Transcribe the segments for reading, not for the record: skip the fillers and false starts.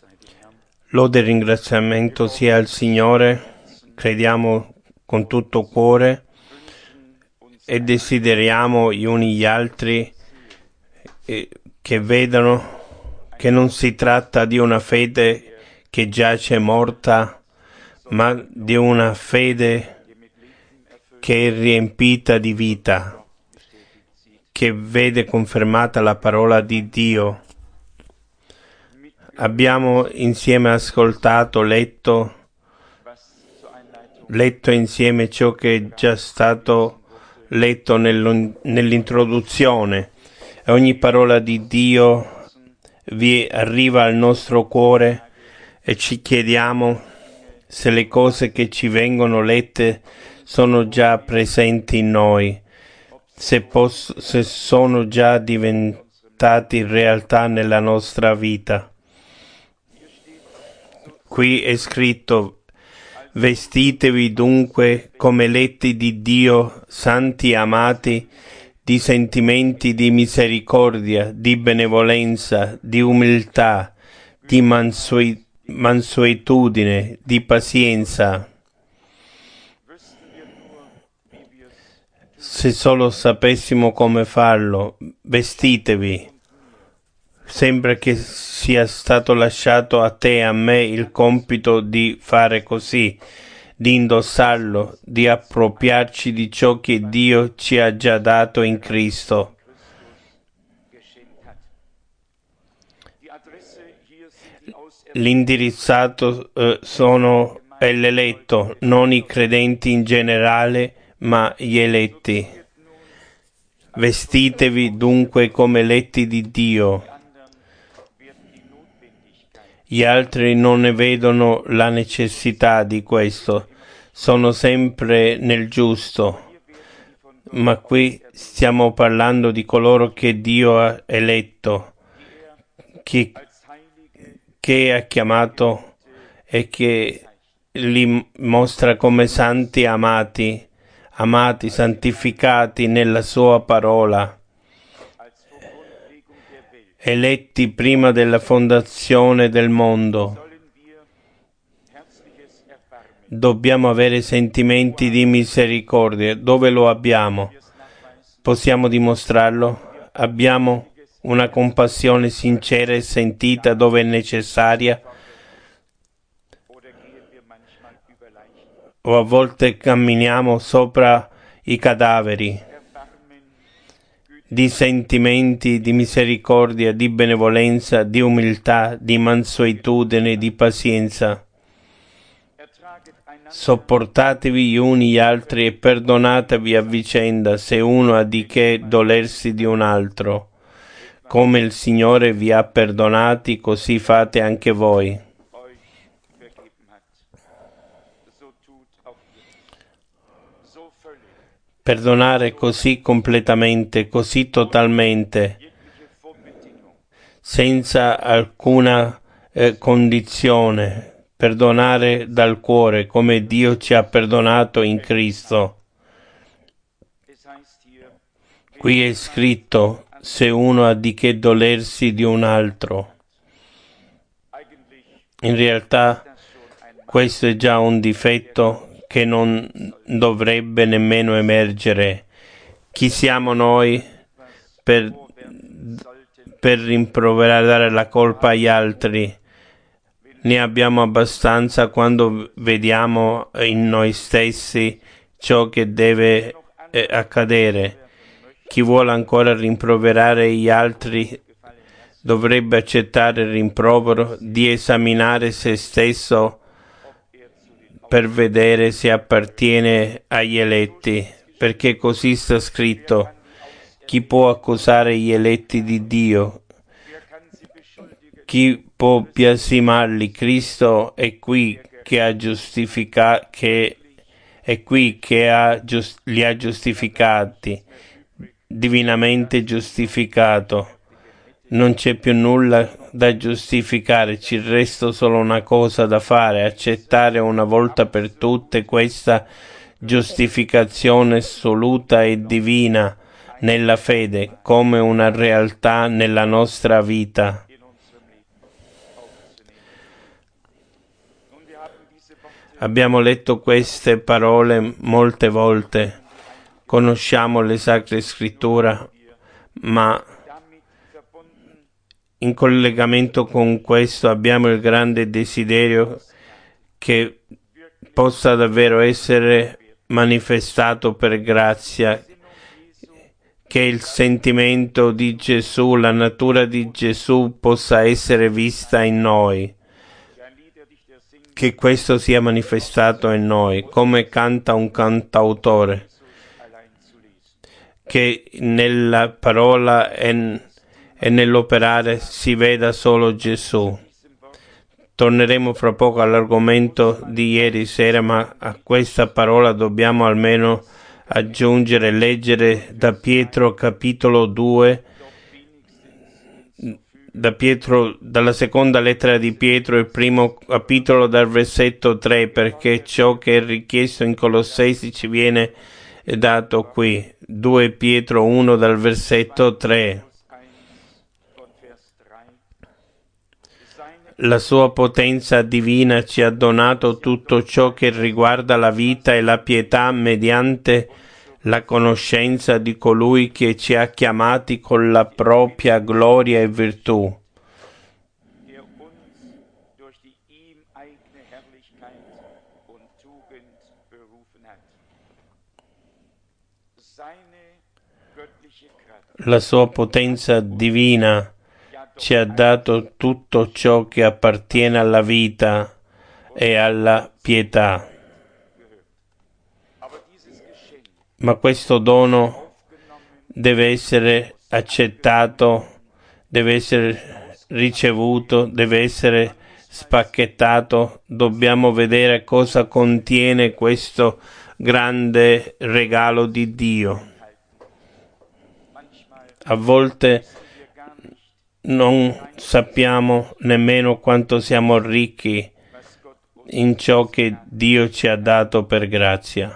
Lode e ringraziamento sia al Signore, crediamo con tutto cuore e desideriamo gli uni gli altri che vedano che non si tratta di una fede che giace morta, ma di una fede che è riempita di vita, che vede confermata la parola di Dio. Abbiamo insieme ascoltato, letto insieme ciò che è già stato letto nell'introduzione. Ogni parola di Dio vi arriva al nostro cuore e ci chiediamo se le cose che ci vengono lette sono già presenti in noi, se sono già diventati realtà nella nostra vita. Qui è scritto: vestitevi dunque come eletti di Dio, santi e amati, di sentimenti di misericordia, di benevolenza, di umiltà, di mansuetudine, di pazienza. Se solo sapessimo come farlo, vestitevi. Sembra che sia stato lasciato a te e a me il compito di fare così, di indossarlo, di appropriarci di ciò che Dio ci ha già dato in Cristo. L'indirizzato è l'eletto, non i credenti in generale, ma gli eletti. Vestitevi dunque come eletti di Dio. Gli altri non ne vedono la necessità di questo, sono sempre nel giusto, ma qui stiamo parlando di coloro che Dio ha eletto, che ha chiamato e che li mostra come santi amati, santificati nella sua parola. Eletti prima della fondazione del mondo. Dobbiamo avere sentimenti di misericordia. Dove lo abbiamo? Possiamo dimostrarlo? Abbiamo una compassione sincera e sentita dove è necessaria? O a volte camminiamo sopra i cadaveri? Di sentimenti di misericordia, di benevolenza, di umiltà, di mansuetudine, di pazienza. Sopportatevi gli uni gli altri e perdonatevi a vicenda se uno ha di che dolersi di un altro. Come il Signore vi ha perdonati, così fate anche voi. Perdonare così completamente, così totalmente, senza alcuna condizione, perdonare dal cuore come Dio ci ha perdonato in Cristo. Qui è scritto: se uno ha di che dolersi di un altro. In realtà questo è già un difetto che non dovrebbe nemmeno emergere. Chi siamo noi per rimproverare, dare la colpa agli altri? Ne abbiamo abbastanza quando vediamo in noi stessi ciò che deve accadere. Chi vuole ancora rimproverare gli altri dovrebbe accettare il rimprovero di esaminare se stesso per vedere se appartiene agli eletti, perché così sta scritto: chi può accusare gli eletti di Dio? Chi può biasimarli? Cristo è qui che ha giustificato, li ha giustificati, divinamente giustificato. Non c'è più nulla da giustificare, ci resta solo una cosa da fare: accettare una volta per tutte questa giustificazione assoluta e divina nella fede come una realtà nella nostra vita. Abbiamo letto queste parole molte volte, conosciamo le Sacre Scritture, ma in collegamento con questo abbiamo il grande desiderio che possa davvero essere manifestato per grazia, che il sentimento di Gesù, la natura di Gesù possa essere vista in noi, che questo sia manifestato in noi, come canta un cantautore, che nella parola e nell'operare si veda solo Gesù. Torneremo fra poco all'argomento di ieri sera, ma a questa parola dobbiamo almeno aggiungere, leggere da Pietro capitolo 2, dalla seconda lettera di Pietro, il primo capitolo dal versetto 3, perché ciò che è richiesto in Colossesi ci viene dato qui. 2 Pietro 1 dal versetto 3. La sua potenza divina ci ha donato tutto ciò che riguarda la vita e la pietà mediante la conoscenza di colui che ci ha chiamati con la propria gloria e virtù. La sua potenza divina ci ha dato tutto ciò che appartiene alla vita e alla pietà. Ma questo dono deve essere accettato, deve essere ricevuto, deve essere spacchettato. Dobbiamo vedere cosa contiene questo grande regalo di Dio. A volte non sappiamo nemmeno quanto siamo ricchi in ciò che Dio ci ha dato per grazia.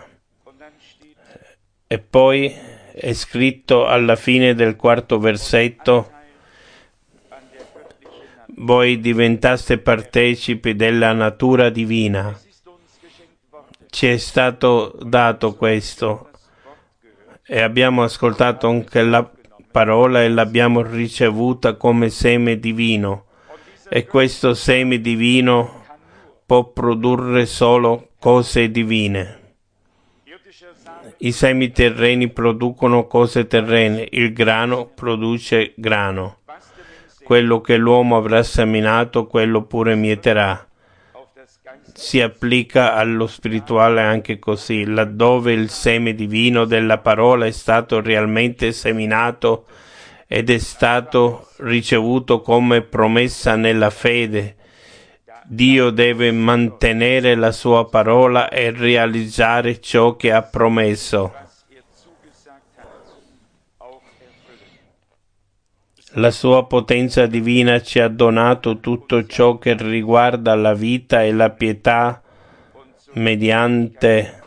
E poi è scritto alla fine del quarto versetto: voi diventaste partecipi della natura divina. Ci è stato dato questo e abbiamo ascoltato anche la parola e l'abbiamo ricevuta come seme divino, e questo seme divino può produrre solo cose divine. I semi terreni producono cose terrene, il grano produce grano. Quello che l'uomo avrà seminato, quello pure mieterà. Si applica allo spirituale anche così, laddove il seme divino della parola è stato realmente seminato ed è stato ricevuto come promessa nella fede. Dio deve mantenere la sua parola e realizzare ciò che ha promesso. La sua potenza divina ci ha donato tutto ciò che riguarda la vita e la pietà mediante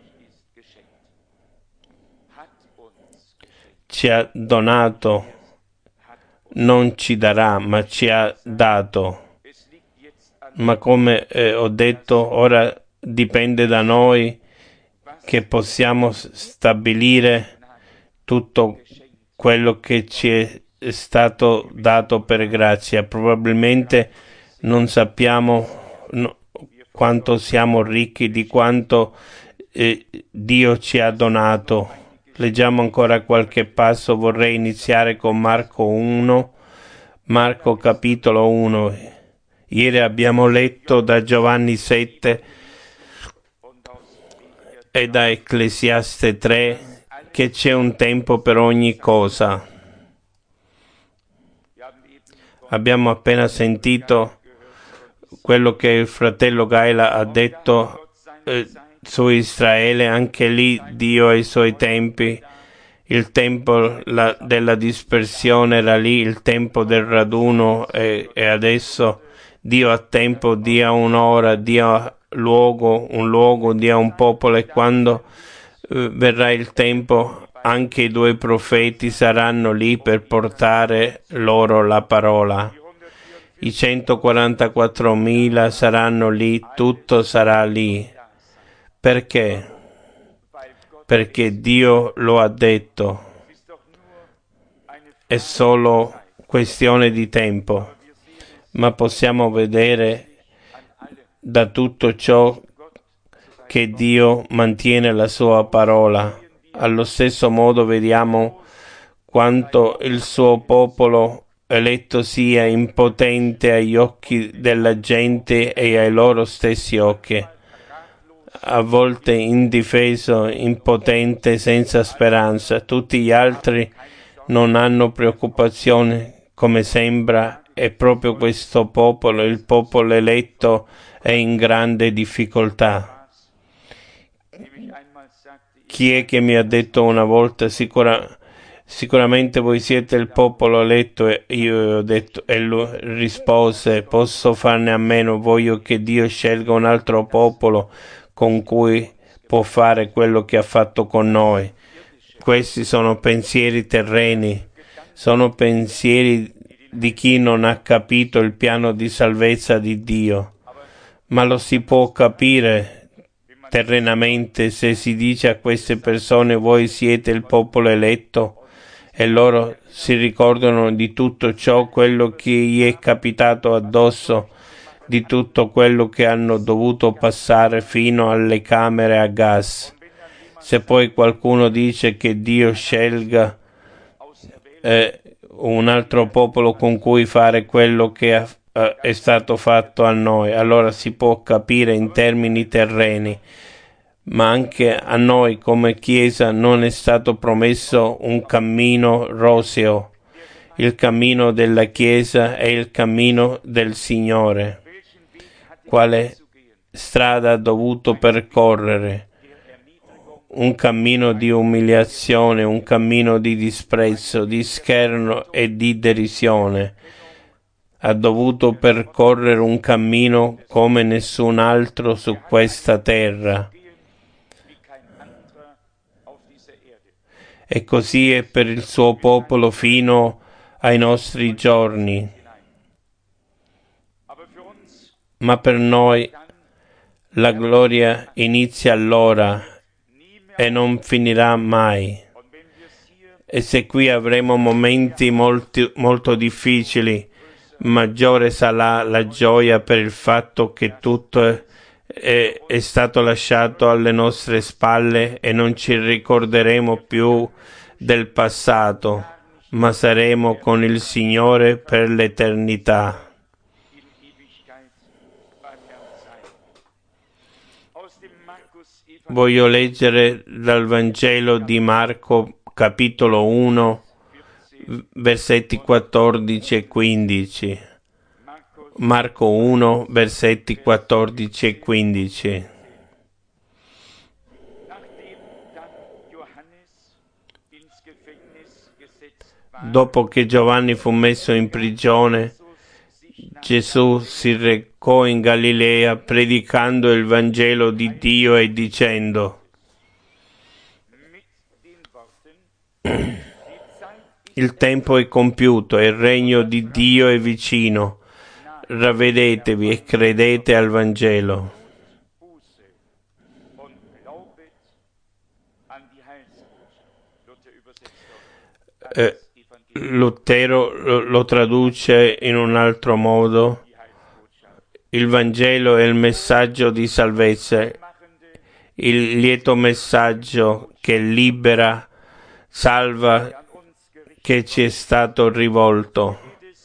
ci ha donato, non ci darà, ma ci ha dato. Ma come ho detto, ora dipende da noi che possiamo stabilire tutto quello che ci è stato dato per grazia. Probabilmente non sappiamo quanto siamo ricchi di quanto Dio ci ha donato. Leggiamo ancora qualche passo. Vorrei iniziare con Marco 1, Marco capitolo 1. Ieri abbiamo letto da Giovanni 7 e da Ecclesiaste 3 che c'è un tempo per ogni cosa. Abbiamo appena sentito quello che il fratello Gaila ha detto su Israele. Anche lì Dio ha i suoi tempi. Il tempo della dispersione era lì, il tempo del raduno e adesso Dio ha tempo, Dio ha un'ora, Dio ha un luogo, Dio ha un popolo, e quando verrà il tempo anche i 2 profeti saranno lì per portare loro la parola. I 144.000 saranno lì, tutto sarà lì. Perché? Perché Dio lo ha detto. È solo questione di tempo, ma possiamo vedere da tutto ciò che Dio mantiene la sua parola. Allo stesso modo vediamo quanto il suo popolo eletto sia impotente agli occhi della gente e ai loro stessi occhi, a volte indifeso, impotente, senza speranza. Tutti gli altri non hanno preoccupazione, come sembra, e proprio questo popolo, il popolo eletto, è in grande difficoltà. Chi è che mi ha detto una volta sicuramente voi siete il popolo eletto, e io ho detto, e lui rispose, posso farne a meno, voglio che Dio scelga un altro popolo con cui può fare quello che ha fatto con noi. Questi sono pensieri terreni, sono pensieri di chi non ha capito il piano di salvezza di Dio, ma lo si può capire terrenamente se si dice a queste persone voi siete il popolo eletto e loro si ricordano di tutto ciò, quello che gli è capitato addosso, di tutto quello che hanno dovuto passare fino alle camere a gas. Se poi qualcuno dice che Dio scelga un altro popolo con cui fare quello che è stato fatto a noi, allora si può capire in termini terreni, ma anche a noi come Chiesa non è stato promesso un cammino roseo. Il cammino della Chiesa è il cammino del Signore. Quale strada ha dovuto percorrere? Un cammino di umiliazione, un cammino di disprezzo, di scherno e di derisione. Ha dovuto percorrere un cammino come nessun altro su questa terra. E così è per il suo popolo fino ai nostri giorni. Ma per noi la gloria inizia allora e non finirà mai. E se qui avremo momenti molto difficili, maggiore sarà la gioia per il fatto che tutto è stato lasciato alle nostre spalle e non ci ricorderemo più del passato, ma saremo con il Signore per l'eternità. Voglio leggere dal Vangelo di Marco, capitolo 1, versetti 14 e 15. Marco 1, versetti 14 e 15. Dopo che Giovanni fu messo in prigione, Gesù si recò in Galilea predicando il Vangelo di Dio e dicendo: il tempo è compiuto e il regno di Dio è vicino. Ravvedetevi e credete al Vangelo. Lutero lo traduce in un altro modo: il Vangelo è il messaggio di salvezza, il lieto messaggio che libera, salva, che ci è stato rivolto.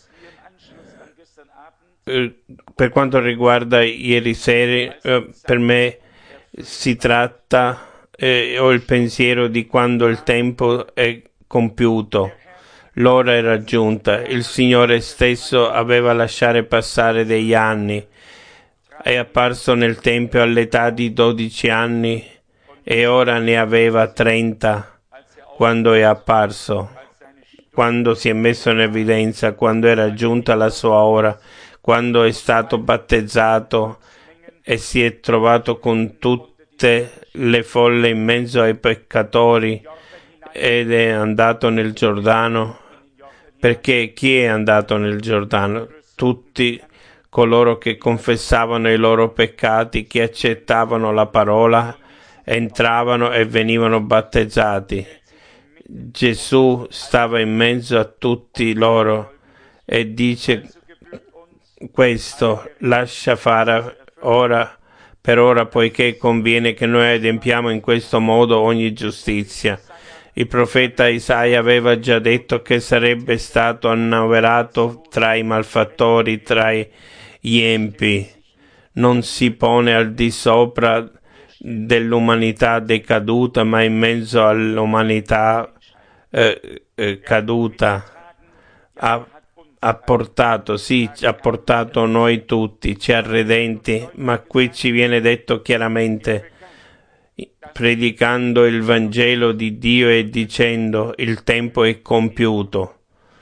Per quanto riguarda ieri sera, per me si tratta, ho il pensiero di quando il tempo è compiuto. L'ora è raggiunta, il Signore stesso aveva lasciato passare degli anni, è apparso nel Tempio all'età di 12 anni e ora ne aveva 30 quando è apparso, quando si è messo in evidenza, quando è raggiunta la sua ora, quando è stato battezzato e si è trovato con tutte le folle in mezzo ai peccatori ed è andato nel Giordano. Perché chi è andato nel Giordano? tutti coloro che confessavano i loro peccati, che accettavano la parola, entravano e venivano battezzati. Gesù stava in mezzo a tutti loro e dice questo: lascia fare ora per ora, poiché conviene che noi adempiamo in questo modo ogni giustizia. Il profeta Isaia aveva già detto che sarebbe stato annoverato tra i malfattori, tra gli empi. Non si pone al di sopra dell'umanità decaduta, ma in mezzo all'umanità caduta. Ha portato noi tutti, ci ha redenti, ma qui ci viene detto chiaramente, predicando il Vangelo di Dio e dicendo: il tempo è compiuto.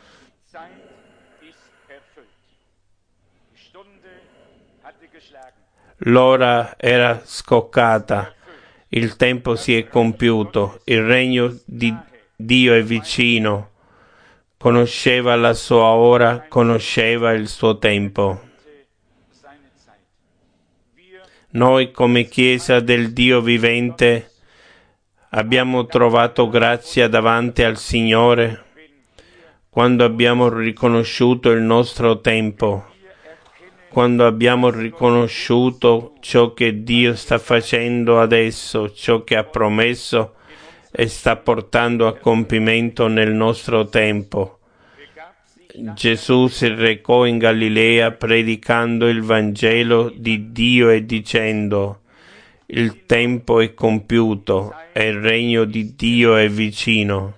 L'ora era scoccata, il tempo si è compiuto, il regno di Dio è vicino. Conosceva la sua ora, conosceva il suo tempo. Noi come Chiesa del Dio vivente abbiamo trovato grazia davanti al Signore quando abbiamo riconosciuto il nostro tempo, quando abbiamo riconosciuto ciò che Dio sta facendo adesso, ciò che ha promesso e sta portando a compimento nel nostro tempo. Gesù si recò in Galilea predicando il Vangelo di Dio e dicendo: il tempo è compiuto e il regno di Dio è vicino.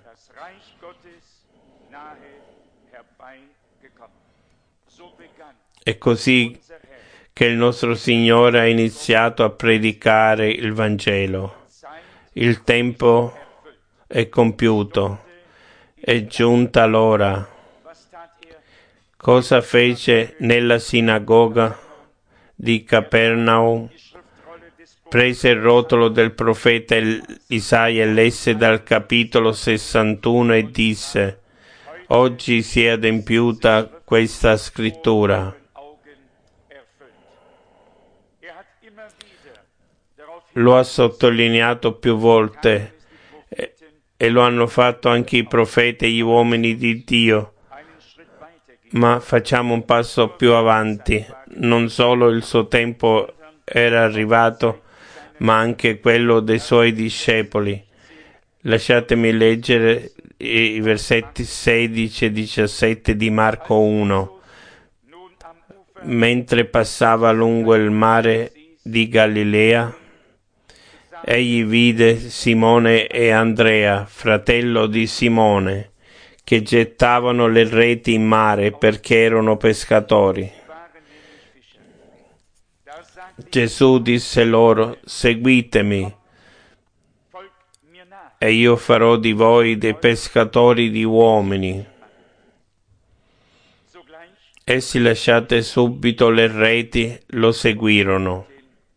È così che il nostro Signore ha iniziato a predicare il Vangelo. Il tempo è compiuto, è giunta l'ora. Cosa fece nella sinagoga di Capernaum? Prese il rotolo del profeta Isaia e lesse dal capitolo 61 e disse: oggi si è adempiuta questa scrittura. Lo ha sottolineato più volte e lo hanno fatto anche i profeti e gli uomini di Dio. Ma facciamo un passo più avanti. Non solo il suo tempo era arrivato, ma anche quello dei suoi discepoli. Lasciatemi leggere i versetti 16 e 17 di Marco 1. Mentre passava lungo il mare di Galilea, egli vide Simone e Andrea, fratello di Simone, che gettavano le reti in mare perché erano pescatori. Gesù disse loro: seguitemi e io farò di voi dei pescatori di uomini. Essi, lasciate subito le reti, lo seguirono.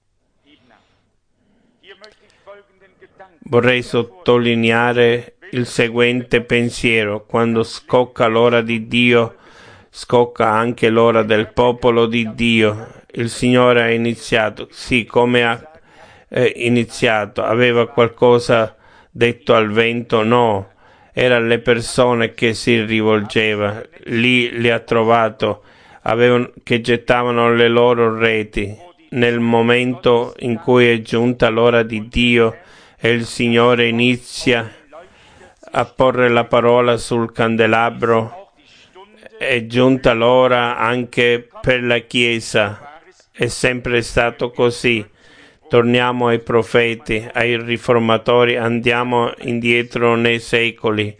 Vorrei sottolineare il seguente pensiero: quando scocca l'ora di Dio, scocca anche l'ora del popolo di Dio. Il Signore ha iniziato, sì, come ha iniziato. Aveva qualcosa detto al vento? No, era alle persone che si rivolgeva. Lì li ha trovato, che gettavano le loro reti. Nel momento in cui è giunta l'ora di Dio e il Signore inizia a porre la parola sul candelabro, è giunta l'ora anche per la Chiesa. È sempre stato così. Torniamo ai profeti, ai riformatori, andiamo indietro nei secoli.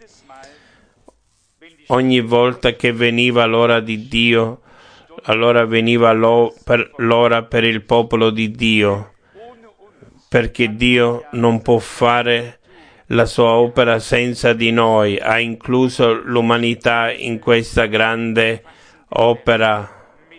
Ogni volta che veniva l'ora di Dio, allora veniva l'ora per il popolo di Dio, perché Dio non può fare la sua opera senza di noi. Ha incluso l'umanità in questa grande opera.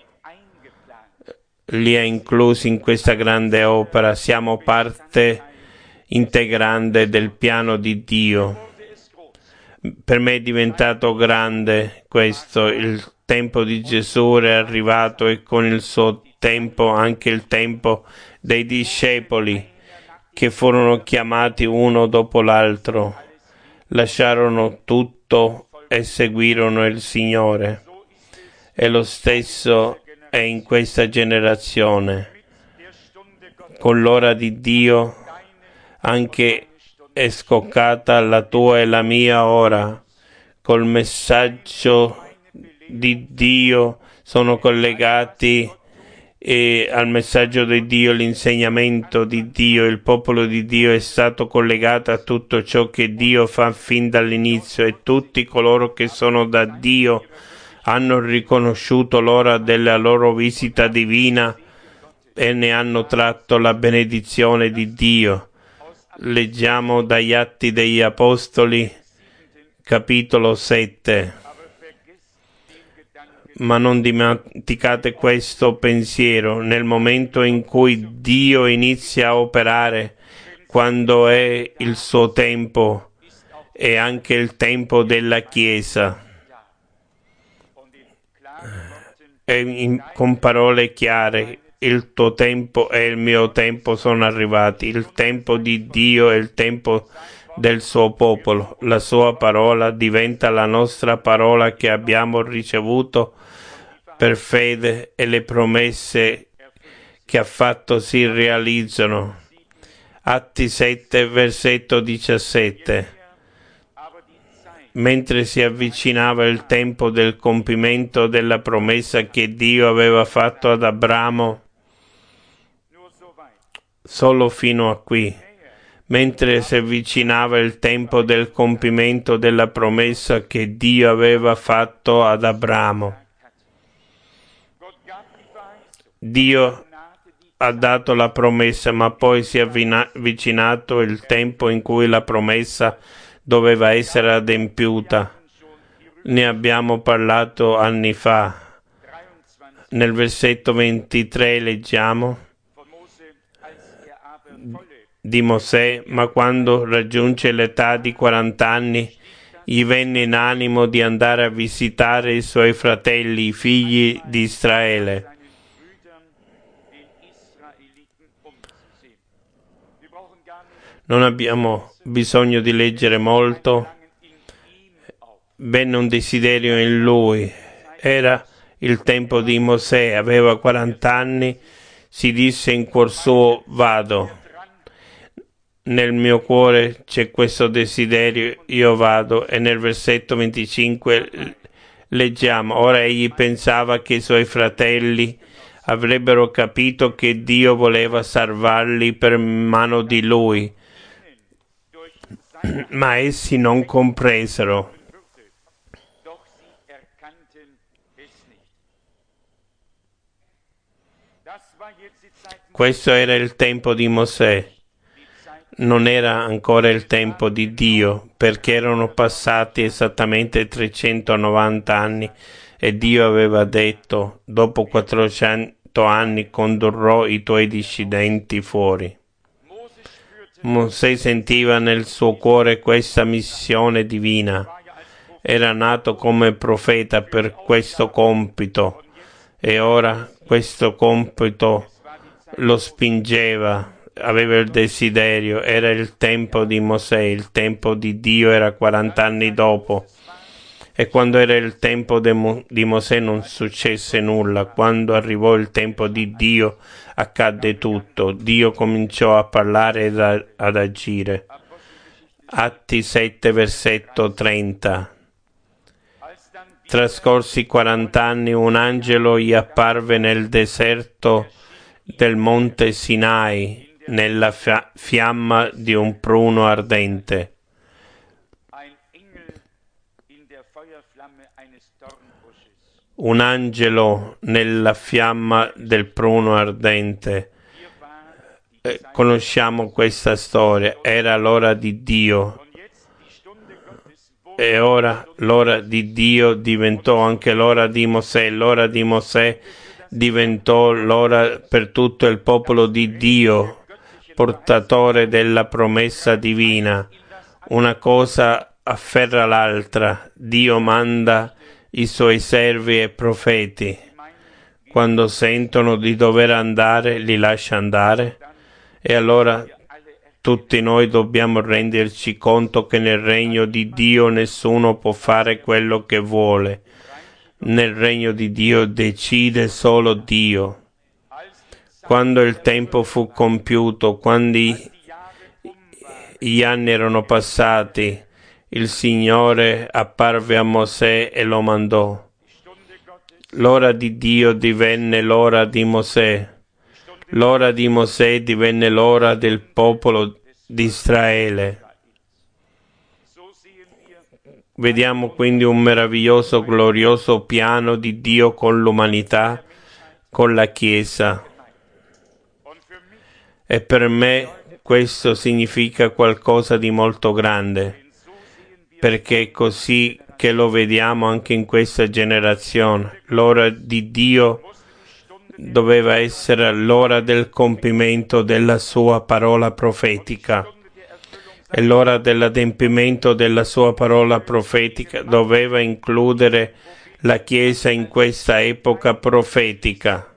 Li ha inclusi in questa grande opera. Siamo parte integrante del piano di Dio. Per me è diventato grande questo, il tempo di Gesù è arrivato e con il suo tempo anche il tempo dei discepoli che furono chiamati uno dopo l'altro, lasciarono tutto e seguirono il Signore. E lo stesso è in questa generazione. Con l'ora di Dio anche è scoccata la tua e la mia ora. Col messaggio di Dio sono collegati al messaggio di Dio, l'insegnamento di Dio, il popolo di Dio è stato collegato a tutto ciò che Dio fa fin dall'inizio e tutti coloro che sono da Dio hanno riconosciuto l'ora della loro visita divina e ne hanno tratto la benedizione di Dio. Leggiamo dagli Atti degli Apostoli, capitolo 7. Ma non dimenticate questo pensiero nel momento in cui Dio inizia a operare, quando è il suo tempo e anche il tempo della Chiesa. E con parole chiare, il tuo tempo e il mio tempo sono arrivati, il tempo di Dio e il tempo del suo popolo. La sua parola diventa la nostra parola che abbiamo ricevuto per fede e le promesse che ha fatto si realizzano. Atti 7, versetto 17. Mentre si avvicinava il tempo del compimento della promessa che Dio aveva fatto ad Abramo, solo fino a qui. Mentre si avvicinava il tempo del compimento della promessa che Dio aveva fatto ad Abramo. Dio ha dato la promessa, ma poi si è avvicinato il tempo in cui la promessa doveva essere adempiuta. Ne abbiamo parlato anni fa. Nel versetto 23 leggiamo di Mosè, ma quando raggiunse l'età di 40 anni, gli venne in animo di andare a visitare i suoi fratelli, i figli di Israele. Non abbiamo bisogno di leggere molto. Venne un desiderio in lui. Era il tempo di Mosè, aveva 40 anni, si disse in cuor suo: vado. Nel mio cuore c'è questo desiderio, io vado. E nel versetto 25 leggiamo: ora egli pensava che i suoi fratelli avrebbero capito che Dio voleva salvarli per mano di lui, ma essi non compresero. Questo era il tempo di Mosè. Non era ancora il tempo di Dio, perché erano passati esattamente 390 anni e Dio aveva detto: dopo 400 anni condurrò i tuoi discendenti fuori. Mosè sentiva nel suo cuore questa missione divina. Era nato come profeta per questo compito e ora questo compito lo spingeva. Aveva il desiderio, era il tempo di Mosè, il tempo di Dio era 40 anni dopo. E quando era il tempo di Mosè non successe nulla. Quando arrivò il tempo di Dio accadde tutto. Dio cominciò a parlare ed ad agire. Atti 7, versetto 30. Trascorsi 40 anni, un angelo gli apparve nel deserto del monte Sinai, nella fiamma di un pruno ardente. Un angelo nella fiamma del pruno ardente. Conosciamo questa storia. Era l'ora di Dio. E ora l'ora di Dio diventò anche l'ora di Mosè. L'ora di Mosè diventò l'ora per tutto il popolo di Dio, portatore della promessa divina. Una cosa afferra l'altra. Dio manda i suoi servi e profeti. Quando sentono di dover andare, li lascia andare. E allora tutti noi dobbiamo renderci conto che nel regno di Dio nessuno può fare quello che vuole. Nel regno di Dio decide solo Dio. Quando il tempo fu compiuto, quando gli anni erano passati, il Signore apparve a Mosè e lo mandò. L'ora di Dio divenne l'ora di Mosè. L'ora di Mosè divenne l'ora del popolo di Israele. Vediamo quindi un meraviglioso, glorioso piano di Dio con l'umanità, con la Chiesa. E per me questo significa qualcosa di molto grande, perché è così che lo vediamo anche in questa generazione. L'ora di Dio doveva essere l'ora del compimento della sua parola profetica. E l'ora dell'adempimento della sua parola profetica doveva includere la Chiesa in questa epoca profetica.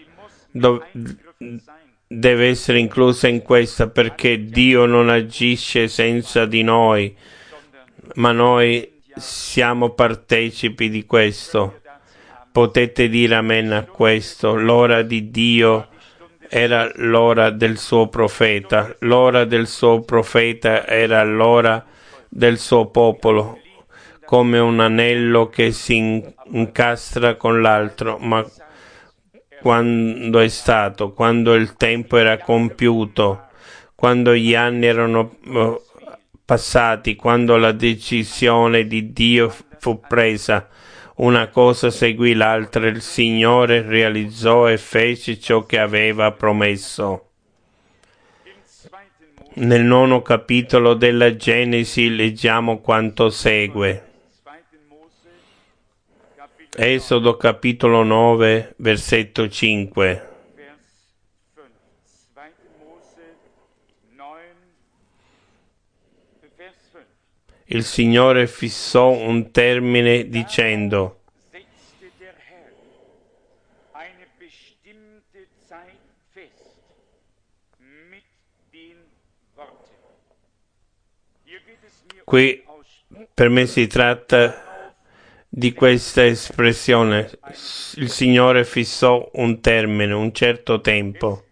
Deve essere inclusa in questa, perché Dio non agisce senza di noi, ma noi siamo partecipi di questo. Potete dire amen a questo. L'ora di Dio era l'ora del suo profeta. L'ora del suo profeta era l'ora del suo popolo, come un anello che si incastra con l'altro. Ma quando è stato? Quando il tempo era compiuto, quando gli anni erano passati, quando la decisione di Dio fu presa. Una cosa seguì l'altra, il Signore realizzò e fece ciò che aveva promesso. Nel 9° capitolo della Genesi leggiamo quanto segue. Esodo capitolo 9, versetto 5. Il Signore fissò un termine dicendo: qui per me si tratta di questa espressione. Il Signore fissò un termine, un certo tempo.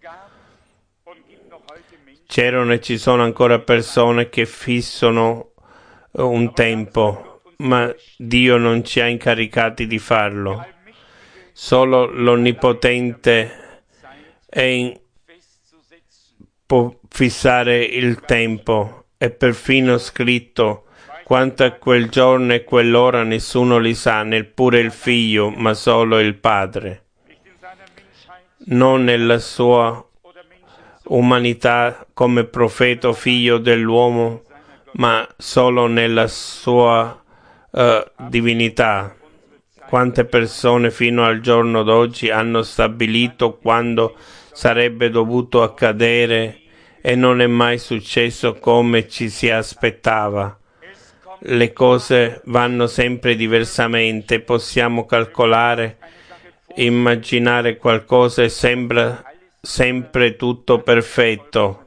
C'erano e ci sono ancora persone che fissano un tempo, ma Dio non ci ha incaricati di farlo. Solo l'Onnipotente può fissare il tempo. È perfino scritto: quanto a quel giorno e quell'ora nessuno li sa, neppure il Figlio, ma solo il Padre. Non nella sua umanità come profeta o figlio dell'uomo, ma solo nella sua divinità. Quante persone fino al giorno d'oggi hanno stabilito quando sarebbe dovuto accadere e non è mai successo come ci si aspettava. Le cose vanno sempre diversamente, possiamo calcolare, immaginare qualcosa e sembra sempre tutto perfetto.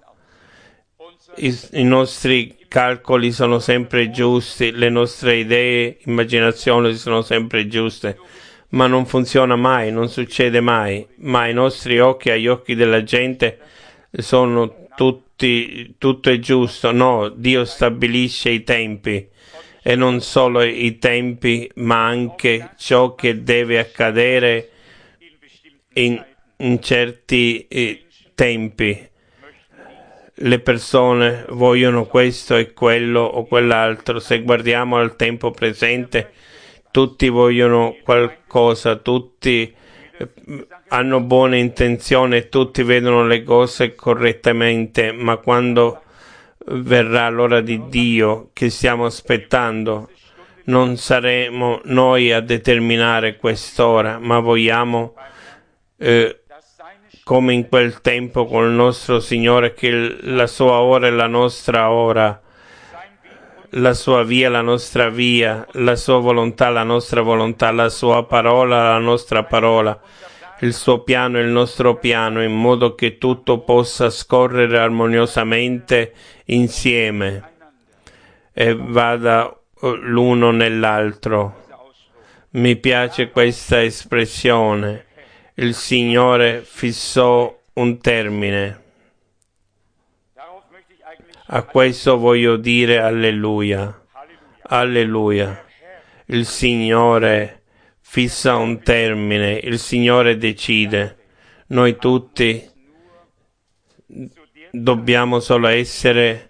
I nostri calcoli sono sempre giusti, le nostre idee, immaginazioni sono sempre giuste, ma non funziona mai, non succede mai. Ma ai nostri occhi, agli occhi della gente, sono tutto è giusto. No, Dio stabilisce i tempi, e non solo i tempi, ma anche ciò che deve accadere in certi tempi. Le persone vogliono questo e quello o quell'altro. Se guardiamo al tempo presente, tutti vogliono qualcosa, tutti hanno buone intenzioni, tutti vedono le cose correttamente, ma quando verrà l'ora di Dio che stiamo aspettando, non saremo noi a determinare quest'ora, ma vogliamo come in quel tempo con il nostro Signore, che la sua ora è la nostra ora. la sua via, la nostra via, la sua volontà, la nostra volontà, la sua parola, la nostra parola, il suo piano, il nostro piano, in modo che tutto possa scorrere armoniosamente insieme e vada l'uno nell'altro. Mi piace questa espressione. Il Signore fissò un termine. A questo voglio dire alleluia. Alleluia. Il Signore fissa un termine, il Signore decide. Noi tutti dobbiamo solo essere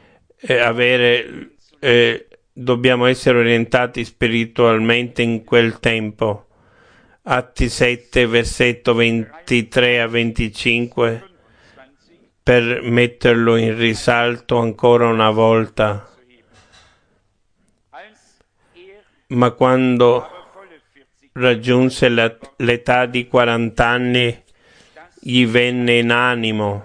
dobbiamo essere orientati spiritualmente in quel tempo. Atti 7, versetto 23 a 25, per metterlo in risalto ancora una volta. Ma quando raggiunse l'età di 40 anni, gli venne in animo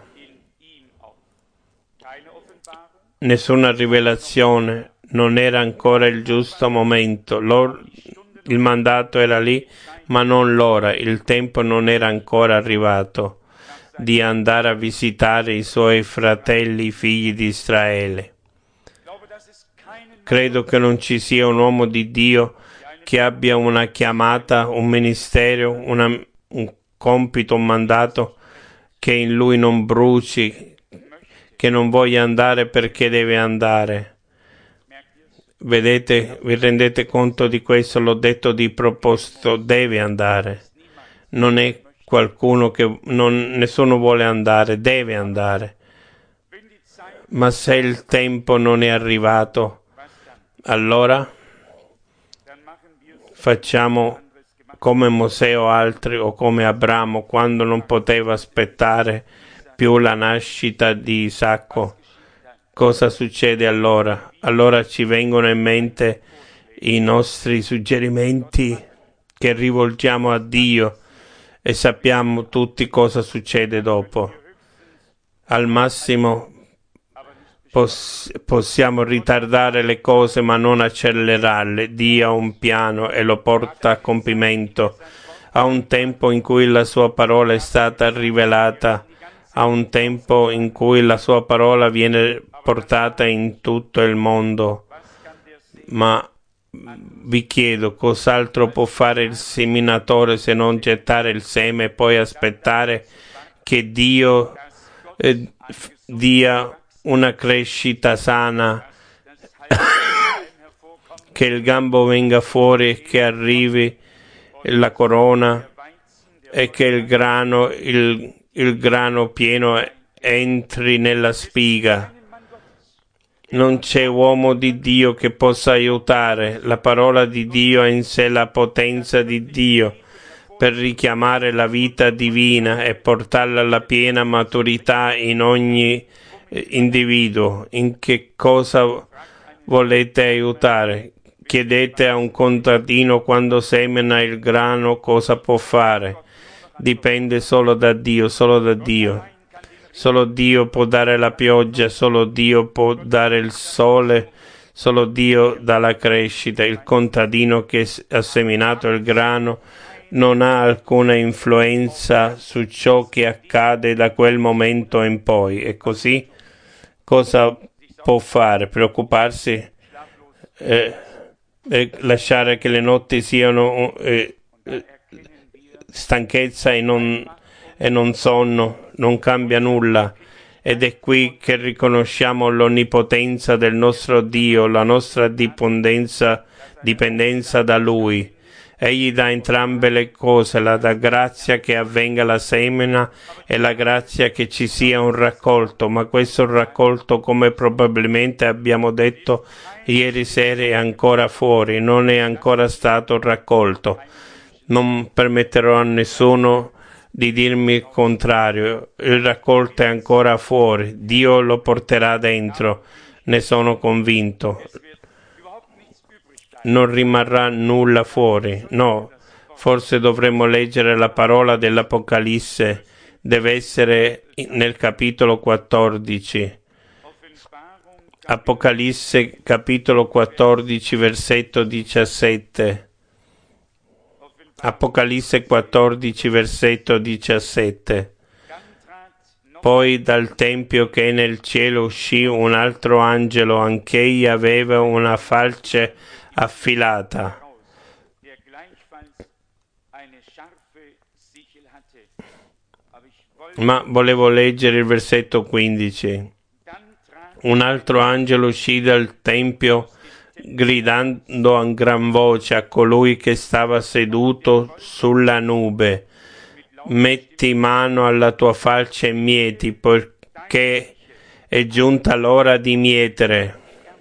nessuna rivelazione, non era ancora il giusto momento. Il mandato era lì, ma non l'ora. Il tempo non era ancora arrivato di andare a visitare i suoi fratelli, i figli di Israele. Credo che non ci sia un uomo di Dio che abbia una chiamata, un ministero, un compito, un mandato che in lui non bruci, che non voglia andare perché deve andare. Vedete, vi rendete conto di questo? L'ho detto di proposito, deve andare. Non è qualcuno che nessuno vuole andare, deve andare. Ma se il tempo non è arrivato, allora facciamo come Mosè o altri, o come Abramo, quando non poteva aspettare più la nascita di Isacco. Cosa succede allora? Allora ci vengono in mente i nostri suggerimenti che rivolgiamo a Dio e sappiamo tutti cosa succede dopo. Al massimo possiamo ritardare le cose ma non accelerarle. Dio ha un piano e lo porta a compimento. Ha un tempo in cui la sua parola è stata rivelata, ha un tempo in cui la sua parola viene portata in tutto il mondo. Ma vi chiedo, cos'altro può fare il seminatore se non gettare il seme e poi aspettare che Dio dia una crescita sana, che il gambo venga fuori e che arrivi la corona e che il grano pieno entri nella spiga. Non c'è uomo di Dio che possa aiutare. La parola di Dio ha in sé la potenza di Dio per richiamare la vita divina e portarla alla piena maturità in ogni individuo. In che cosa volete aiutare? Chiedete a un contadino quando semina il grano cosa può fare. Dipende solo da Dio, solo da Dio. Solo Dio può dare la pioggia, solo Dio può dare il sole, solo Dio dà la crescita. Il contadino che ha seminato il grano non ha alcuna influenza su ciò che accade da quel momento in poi. E così cosa può fare? Preoccuparsi? Lasciare che le notti siano stanchezza e non sonno? Non cambia nulla, ed è qui che riconosciamo l'onnipotenza del nostro Dio, la nostra dipendenza da Lui. Egli dà entrambe le cose, la dà grazia che avvenga la semina e la grazia che ci sia un raccolto, ma questo raccolto, come probabilmente abbiamo detto ieri sera, è ancora fuori, non è ancora stato raccolto. Non permetterò a nessuno di dirmi il contrario. Il raccolto è ancora fuori, Dio lo porterà dentro, ne sono convinto. Non rimarrà nulla fuori, no. Forse dovremmo leggere la parola dell'Apocalisse, deve essere nel capitolo 14. Apocalisse capitolo 14 versetto 17. Apocalisse 14 versetto 17. Poi dal tempio che è nel cielo uscì un altro angelo, anch'egli aveva una falce affilata. Ma volevo leggere il versetto 15. Un altro angelo uscì dal tempio gridando a gran voce a colui che stava seduto sulla nube: metti mano alla tua falce e mieti, poiché è giunta l'ora di mietere.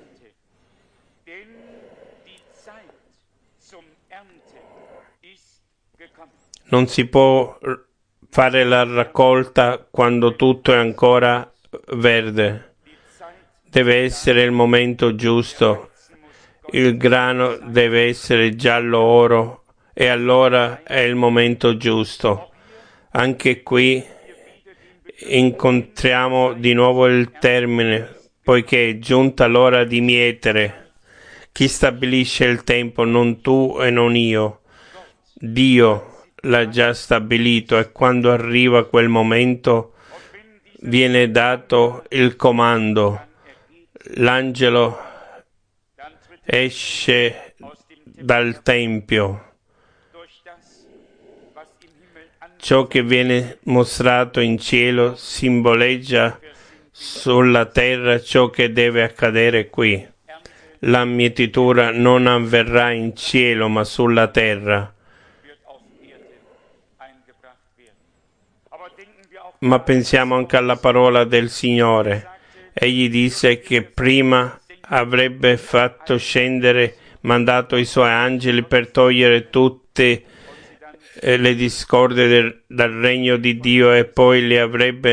Non si può fare la raccolta quando tutto è ancora verde. Deve essere il momento giusto. Il grano deve essere giallo oro e allora è il momento giusto. Anche qui incontriamo di nuovo il termine, poiché è giunta l'ora di mietere. Chi stabilisce il tempo? Non tu e non io. Dio l'ha già stabilito e quando arriva quel momento viene dato il comando. L'angelo esce dal tempio. Ciò che viene mostrato in cielo simboleggia sulla terra ciò che deve accadere qui. La mietitura non avverrà in cielo ma sulla terra. Ma pensiamo anche alla parola del Signore. Egli disse che prima avrebbe fatto scendere, mandato i suoi angeli per togliere tutte le discordie dal regno di Dio e poi le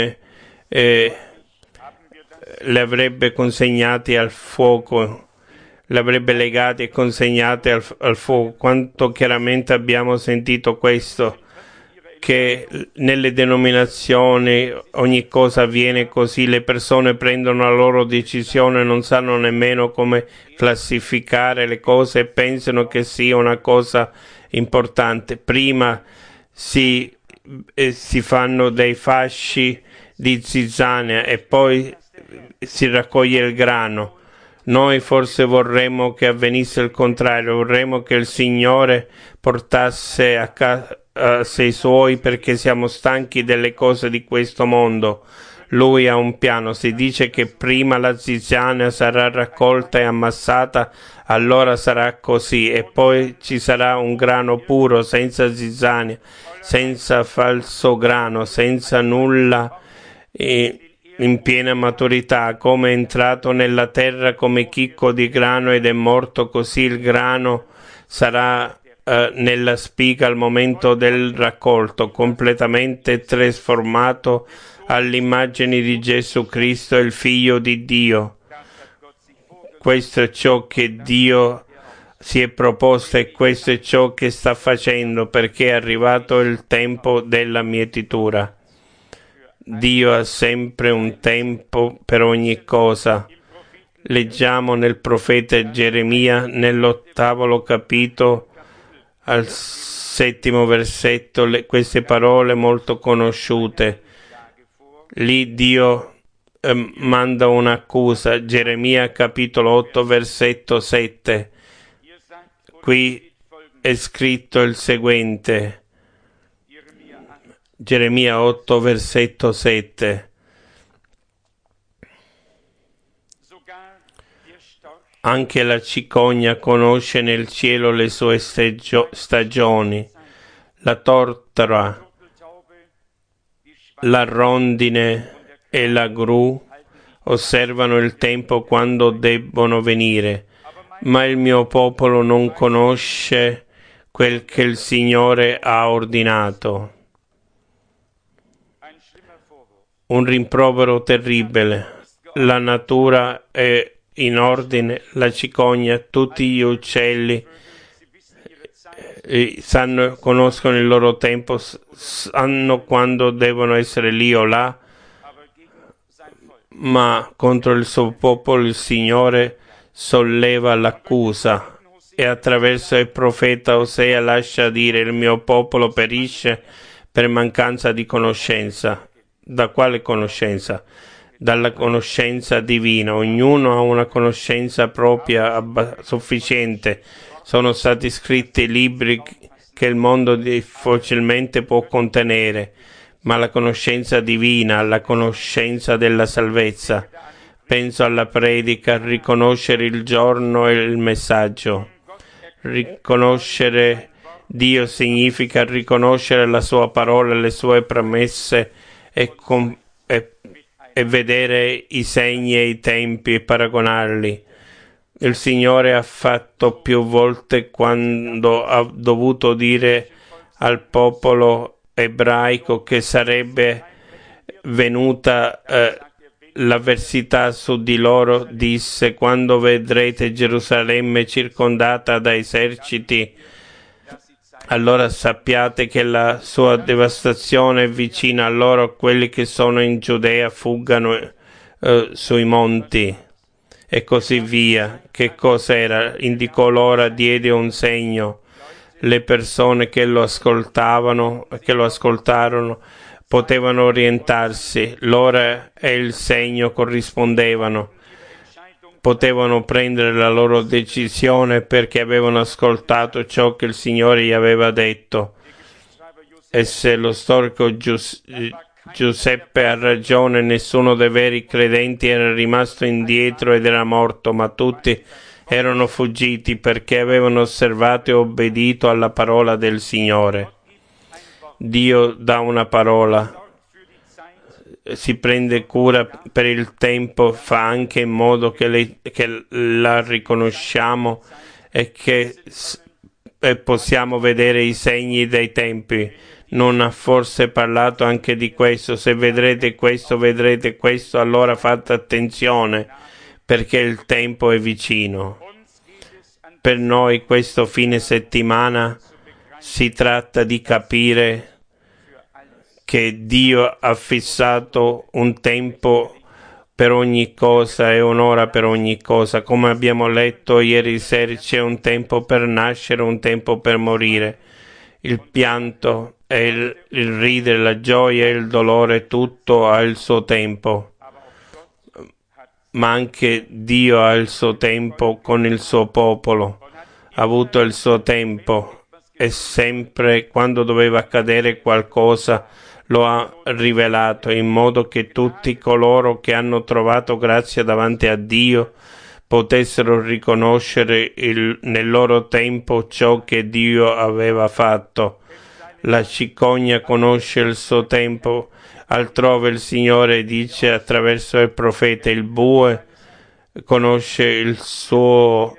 avrebbe consegnati al fuoco, le avrebbe legate e consegnate al fuoco. Quanto chiaramente abbiamo sentito questo, che nelle denominazioni ogni cosa avviene così, le persone prendono la loro decisione, non sanno nemmeno come classificare le cose e pensano che sia una cosa importante. Prima si fanno dei fasci di zizzania e poi si raccoglie il grano. Noi forse vorremmo che avvenisse il contrario, vorremmo che il Signore portasse a casa i suoi, perché siamo stanchi delle cose di questo mondo. Lui ha un piano. Si dice che prima la zizzania sarà raccolta e ammassata, allora sarà così, e poi ci sarà un grano puro, senza zizzania, senza falso grano, senza nulla, in piena maturità, come è entrato nella terra come chicco di grano ed è morto, così il grano sarà nella spiga al momento del raccolto, completamente trasformato all'immagine di Gesù Cristo, il Figlio di Dio. Questo è ciò che Dio si è proposto e questo è ciò che sta facendo, perché è arrivato il tempo della mietitura. Dio ha sempre un tempo per ogni cosa. Leggiamo nel profeta Geremia, nell'8° capitolo, al 7° versetto, queste parole molto conosciute. Lì Dio manda un'accusa, Geremia capitolo 8 versetto 7. Qui è scritto il seguente, Geremia 8 versetto 7. Anche la cicogna conosce nel cielo le sue stagioni, la tortora, la rondine e la gru osservano il tempo quando debbono venire, ma il mio popolo non conosce quel che il Signore ha ordinato. Un rimprovero terribile. La natura è in ordine, la cicogna, tutti gli uccelli conoscono il loro tempo, sanno quando devono essere lì o là, ma contro il suo popolo il Signore solleva l'accusa e attraverso il profeta Osea lascia dire: il mio popolo perisce per mancanza di conoscenza. Da quale conoscenza? Dalla conoscenza divina. Ognuno ha una conoscenza propria sufficiente. Sono stati scritti libri che il mondo difficilmente può contenere, ma la conoscenza divina, la conoscenza della salvezza. Penso alla predica, riconoscere il giorno e il messaggio. Riconoscere Dio significa riconoscere la sua parola, le sue promesse e vedere i segni e i tempi e paragonarli. Il Signore ha fatto più volte quando ha dovuto dire al popolo ebraico che sarebbe venuta l'avversità su di loro. Disse: quando vedrete Gerusalemme circondata da eserciti, allora sappiate che la sua devastazione è vicina a loro. Quelli che sono in Giudea fuggano sui monti e così via. Che cos'era? Indicò l'ora, diede un segno. Le persone che lo ascoltarono potevano orientarsi. L'ora e il segno corrispondevano. Potevano prendere la loro decisione perché avevano ascoltato ciò che il Signore gli aveva detto. E se lo storico Giuseppe ha ragione, nessuno dei veri credenti era rimasto indietro ed era morto, ma tutti erano fuggiti perché avevano osservato e obbedito alla parola del Signore. Dio dà una parola, si prende cura per il tempo, fa anche in modo che la riconosciamo e che possiamo vedere i segni dei tempi. Non ha forse parlato anche di questo? Se vedrete questo, allora fate attenzione, perché il tempo è vicino. Per noi questo fine settimana si tratta di capire che Dio ha fissato un tempo per ogni cosa e un'ora per ogni cosa. Come abbiamo letto ieri sera, c'è un tempo per nascere, un tempo per morire. Il pianto e il ridere, la gioia e il dolore, tutto ha il suo tempo. Ma anche Dio ha il suo tempo con il suo popolo. Ha avuto il suo tempo e sempre quando doveva accadere qualcosa lo ha rivelato, in modo che tutti coloro che hanno trovato grazia davanti a Dio potessero riconoscere nel loro tempo ciò che Dio aveva fatto. La cicogna conosce il suo tempo. Altrove il Signore dice attraverso il profeta: il bue conosce il suo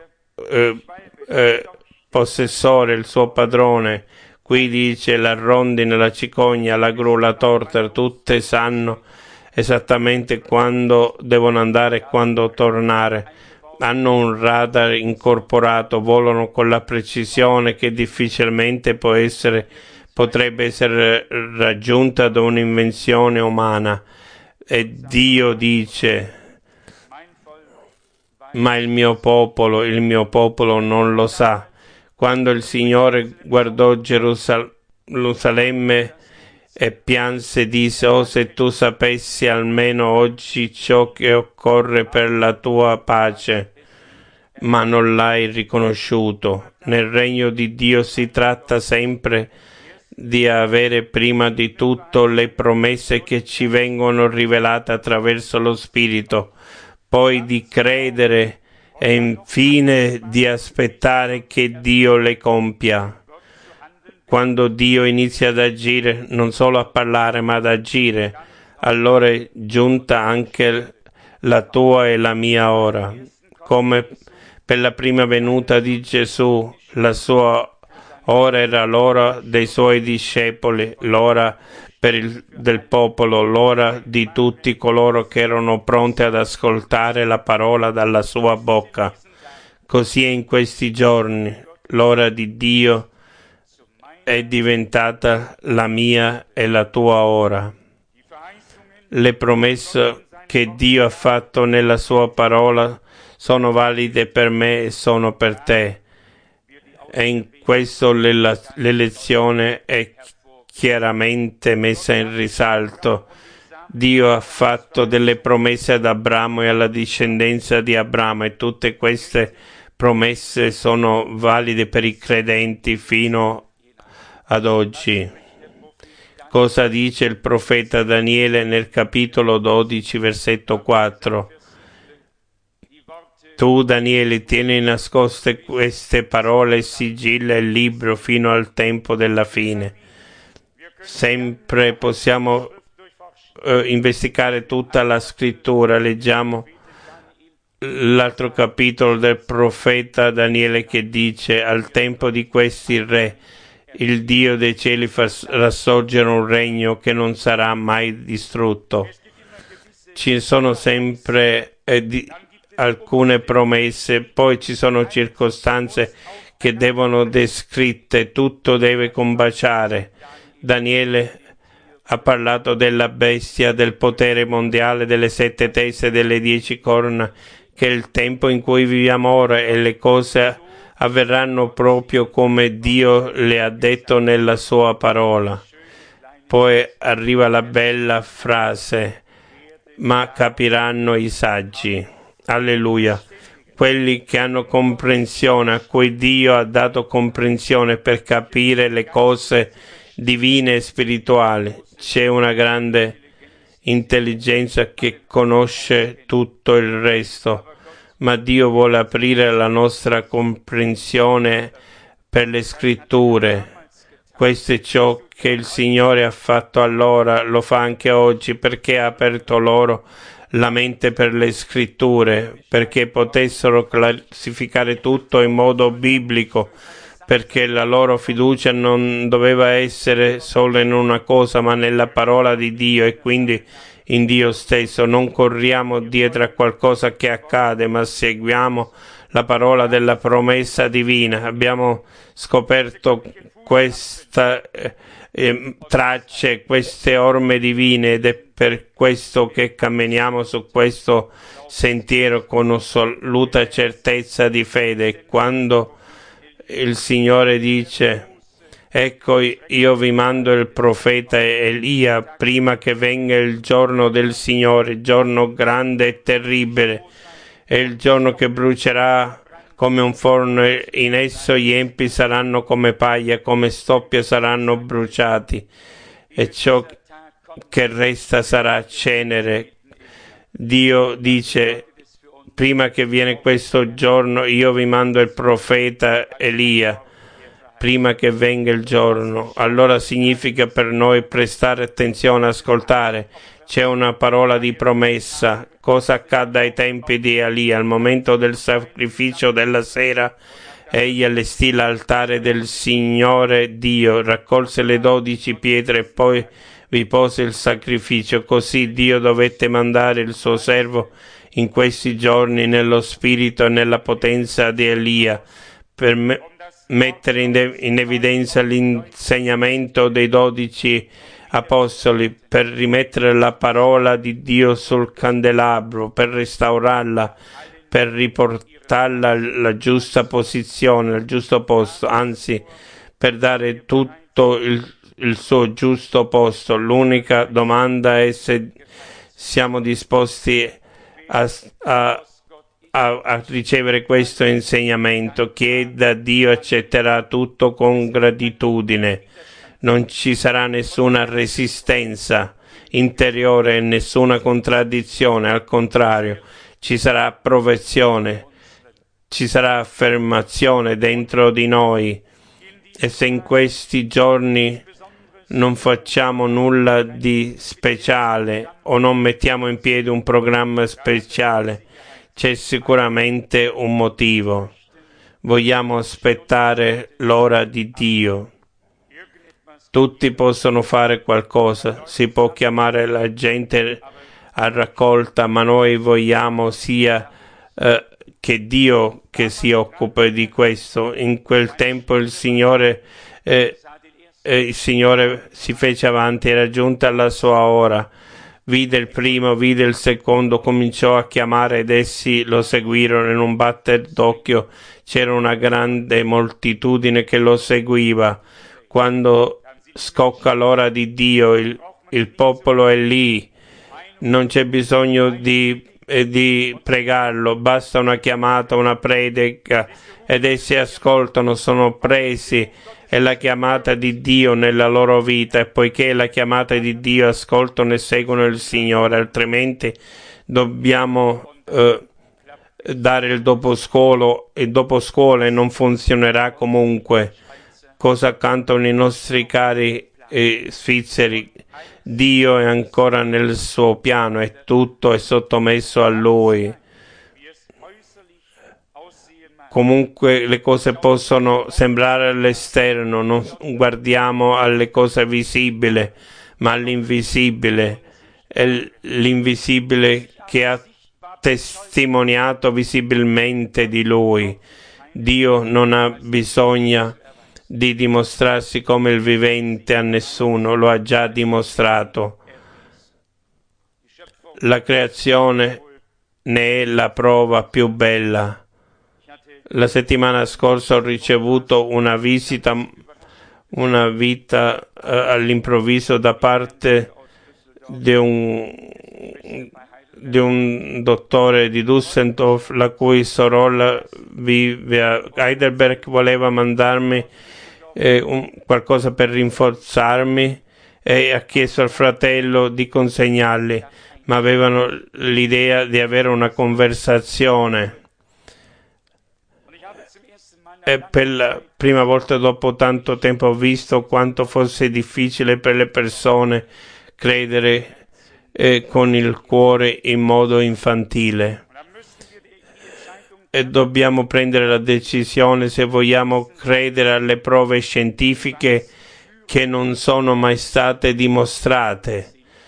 possessore, il suo padrone. Qui dice la rondine, la cicogna, la gru, la tortora, tutte sanno esattamente quando devono andare e quando tornare. Hanno un radar incorporato, volano con la precisione che difficilmente potrebbe essere raggiunta da un'invenzione umana. E Dio dice: ma il mio popolo non lo sa. Quando il Signore guardò Gerusalemme e pianse, disse: oh, se tu sapessi almeno oggi ciò che occorre per la tua pace, ma non l'hai riconosciuto. Nel regno di Dio si tratta sempre di avere prima di tutto le promesse che ci vengono rivelate attraverso lo Spirito, poi di credere e infine di aspettare che Dio le compia. Quando Dio inizia ad agire, non solo a parlare ma ad agire, allora è giunta anche la tua e la mia ora. Come per la prima venuta di Gesù, la sua ora era l'ora dei suoi discepoli, l'ora del popolo, l'ora di tutti coloro che erano pronti ad ascoltare la parola dalla sua bocca. Così è in questi giorni. L'ora di Dio è diventata la mia e la tua ora. Le promesse che Dio ha fatto nella sua parola sono valide per me e sono per te. E in questo l'elezione è chiaramente messa in risalto. Dio ha fatto delle promesse ad Abramo e alla discendenza di Abramo, e tutte queste promesse sono valide per i credenti fino ad oggi. Cosa dice il profeta Daniele nel capitolo 12, versetto 4? Tu, Daniele, tieni nascoste queste parole e sigilla il libro fino al tempo della fine. Sempre possiamo investigare tutta la scrittura. Leggiamo l'altro capitolo del profeta Daniele che dice: al tempo di questi re il Dio dei cieli fa rassorgere un regno che non sarà mai distrutto. Ci sono sempre alcune promesse, poi ci sono circostanze che devono descritte, tutto deve combaciare. Daniele ha parlato della bestia, del potere mondiale, delle 7 teste, delle 10 corna, che è il tempo in cui viviamo ora, e le cose avverranno proprio come Dio le ha detto nella sua parola. Poi arriva la bella frase: ma capiranno i saggi. Alleluia. Quelli che hanno comprensione, a cui Dio ha dato comprensione per capire le cose divine e spirituali. C'è una grande intelligenza che conosce tutto il resto, ma Dio vuole aprire la nostra comprensione per le scritture. Questo è ciò che il Signore ha fatto allora, lo fa anche oggi, perché ha aperto loro la mente per le scritture, perché potessero classificare tutto in modo biblico, perché la loro fiducia non doveva essere solo in una cosa, ma nella parola di Dio e quindi in Dio stesso. Non corriamo dietro a qualcosa che accade, ma seguiamo la parola della promessa divina. Abbiamo scoperto queste tracce, queste orme divine, ed è per questo che camminiamo su questo sentiero con assoluta certezza di fede. Quando il Signore dice: ecco, io vi mando il profeta Elia prima che venga il giorno del Signore, giorno grande e terribile, è il giorno che brucerà come un forno, in esso gli empi saranno come paglia, come stoppie saranno bruciati, e ciò che resta sarà cenere. Dio dice: prima che viene questo giorno io vi mando il profeta Elia, prima che venga il giorno. Allora significa per noi prestare attenzione, ascoltare. C'è una parola di promessa. Cosa accadde ai tempi di Elia? Al momento del sacrificio della sera, egli allestì l'altare del Signore Dio, raccolse le 12 pietre e poi vi pose il sacrificio. Così Dio dovette mandare il suo servo in questi giorni nello spirito e nella potenza di Elia per mettere in evidenza l'insegnamento dei 12 apostoli, per rimettere la parola di Dio sul candelabro, per restaurarla, per riportarla alla giusta posizione, al giusto posto, anzi per dare tutto il suo giusto posto. L'unica domanda è se siamo disposti a ricevere questo insegnamento. Chi è da Dio accetterà tutto con gratitudine. Non ci sarà nessuna resistenza interiore e nessuna contraddizione, al contrario, ci sarà approvazione, ci sarà affermazione dentro di noi. E se in questi giorni non facciamo nulla di speciale o non mettiamo in piedi un programma speciale, c'è sicuramente un motivo. Vogliamo aspettare l'ora di Dio. Tutti possono fare qualcosa, si può chiamare la gente a raccolta, ma noi vogliamo sia che Dio che si occupa di questo. In quel tempo il Signore si fece avanti, era giunta la sua ora, vide il primo, vide il secondo, cominciò a chiamare ed essi lo seguirono. In un batter d'occhio c'era una grande moltitudine che lo seguiva. Quando scocca l'ora di Dio, il popolo è lì, non c'è bisogno di pregarlo, basta una chiamata, una predica ed essi ascoltano, sono presi. È la chiamata di Dio nella loro vita, e poiché è la chiamata di Dio ascoltano e seguono il Signore, altrimenti dobbiamo dare il dopo scuola e non funzionerà comunque. Cosa cantano i nostri cari svizzeri? Dio è ancora nel suo piano e tutto è sottomesso a Lui. Comunque le cose possono sembrare all'esterno, non guardiamo alle cose visibili, ma all'invisibile. È l'invisibile che ha testimoniato visibilmente di Lui. Dio non ha bisogno di dimostrarsi come il vivente a nessuno, lo ha già dimostrato. La creazione ne è la prova più bella. La settimana scorsa ho ricevuto una visita all'improvviso da parte di un dottore di Düsseldorf, la cui sorella vive a Heidelberg. Voleva mandarmi qualcosa per rinforzarmi e ha chiesto al fratello di consegnarli, ma avevano l'idea di avere una conversazione. E per la prima volta dopo tanto tempo ho visto quanto fosse difficile per le persone credere con il cuore in modo infantile. E dobbiamo prendere la decisione se vogliamo credere alle prove scientifiche che non sono mai state dimostrate,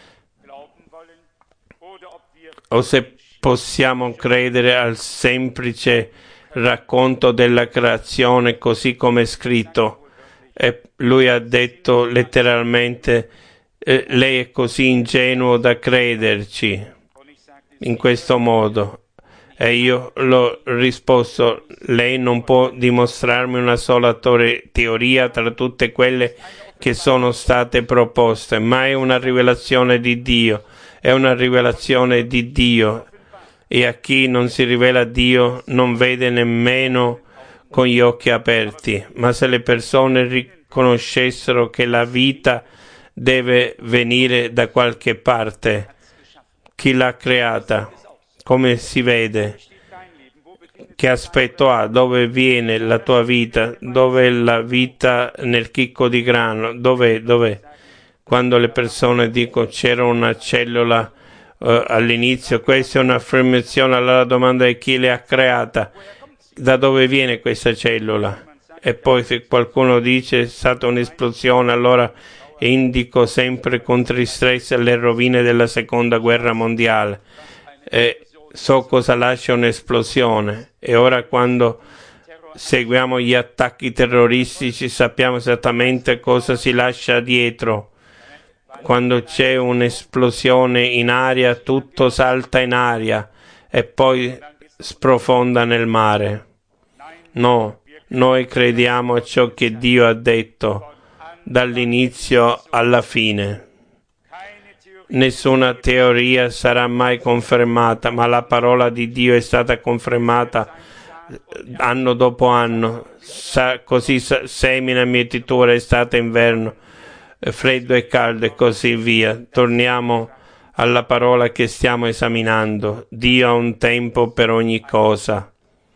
o se possiamo credere al semplice racconto della creazione così come è scritto. E lui ha detto letteralmente: lei è così ingenuo da crederci in questo modo. E io l'ho risposto: lei non può dimostrarmi una sola teoria tra tutte quelle che sono state proposte, ma è una rivelazione di Dio, è una rivelazione di Dio. E a chi non si rivela Dio non vede nemmeno con gli occhi aperti. Ma se le persone riconoscessero che la vita deve venire da qualche parte, chi l'ha creata, come si vede, che aspetto ha, dove viene la tua vita, dove è la vita nel chicco di grano, dov'è? Quando le persone dicono c'era una cellula all'inizio, questa è un'affermazione. Allora la domanda è: chi le ha creata? Da dove viene questa cellula? E poi se qualcuno dice è stata un'esplosione, allora indico sempre contro il stress e le rovine della seconda guerra mondiale. So cosa lascia un'esplosione, e ora quando seguiamo gli attacchi terroristici sappiamo esattamente cosa si lascia dietro. Quando c'è un'esplosione in aria, tutto salta in aria e poi sprofonda nel mare. No, noi crediamo a ciò che Dio ha detto dall'inizio alla fine. Nessuna teoria sarà mai confermata, ma la parola di Dio è stata confermata anno dopo anno. Così semina e mietitura, estate e inverno, freddo e caldo e così via. Torniamo alla parola che stiamo esaminando. Dio ha un tempo per ogni cosa,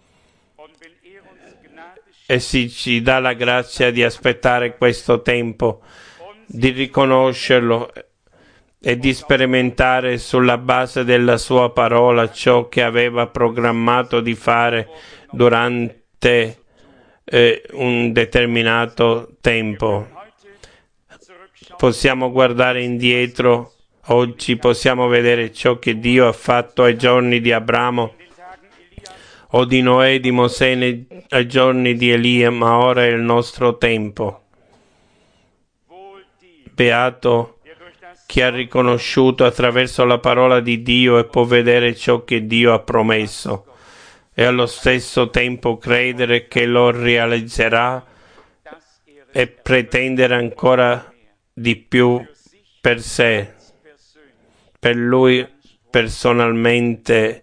e se ci dà la grazia di aspettare questo tempo, di riconoscerlo e di sperimentare sulla base della sua parola ciò che aveva programmato di fare durante un determinato tempo. Possiamo guardare indietro oggi, possiamo vedere ciò che Dio ha fatto ai giorni di Abramo o di Noè, di Mosè, ai giorni di Elia, ma ora è il nostro tempo. Beato chi ha riconosciuto attraverso la parola di Dio e può vedere ciò che Dio ha promesso e allo stesso tempo credere che lo realizzerà e pretendere ancora di più per sé, per lui personalmente,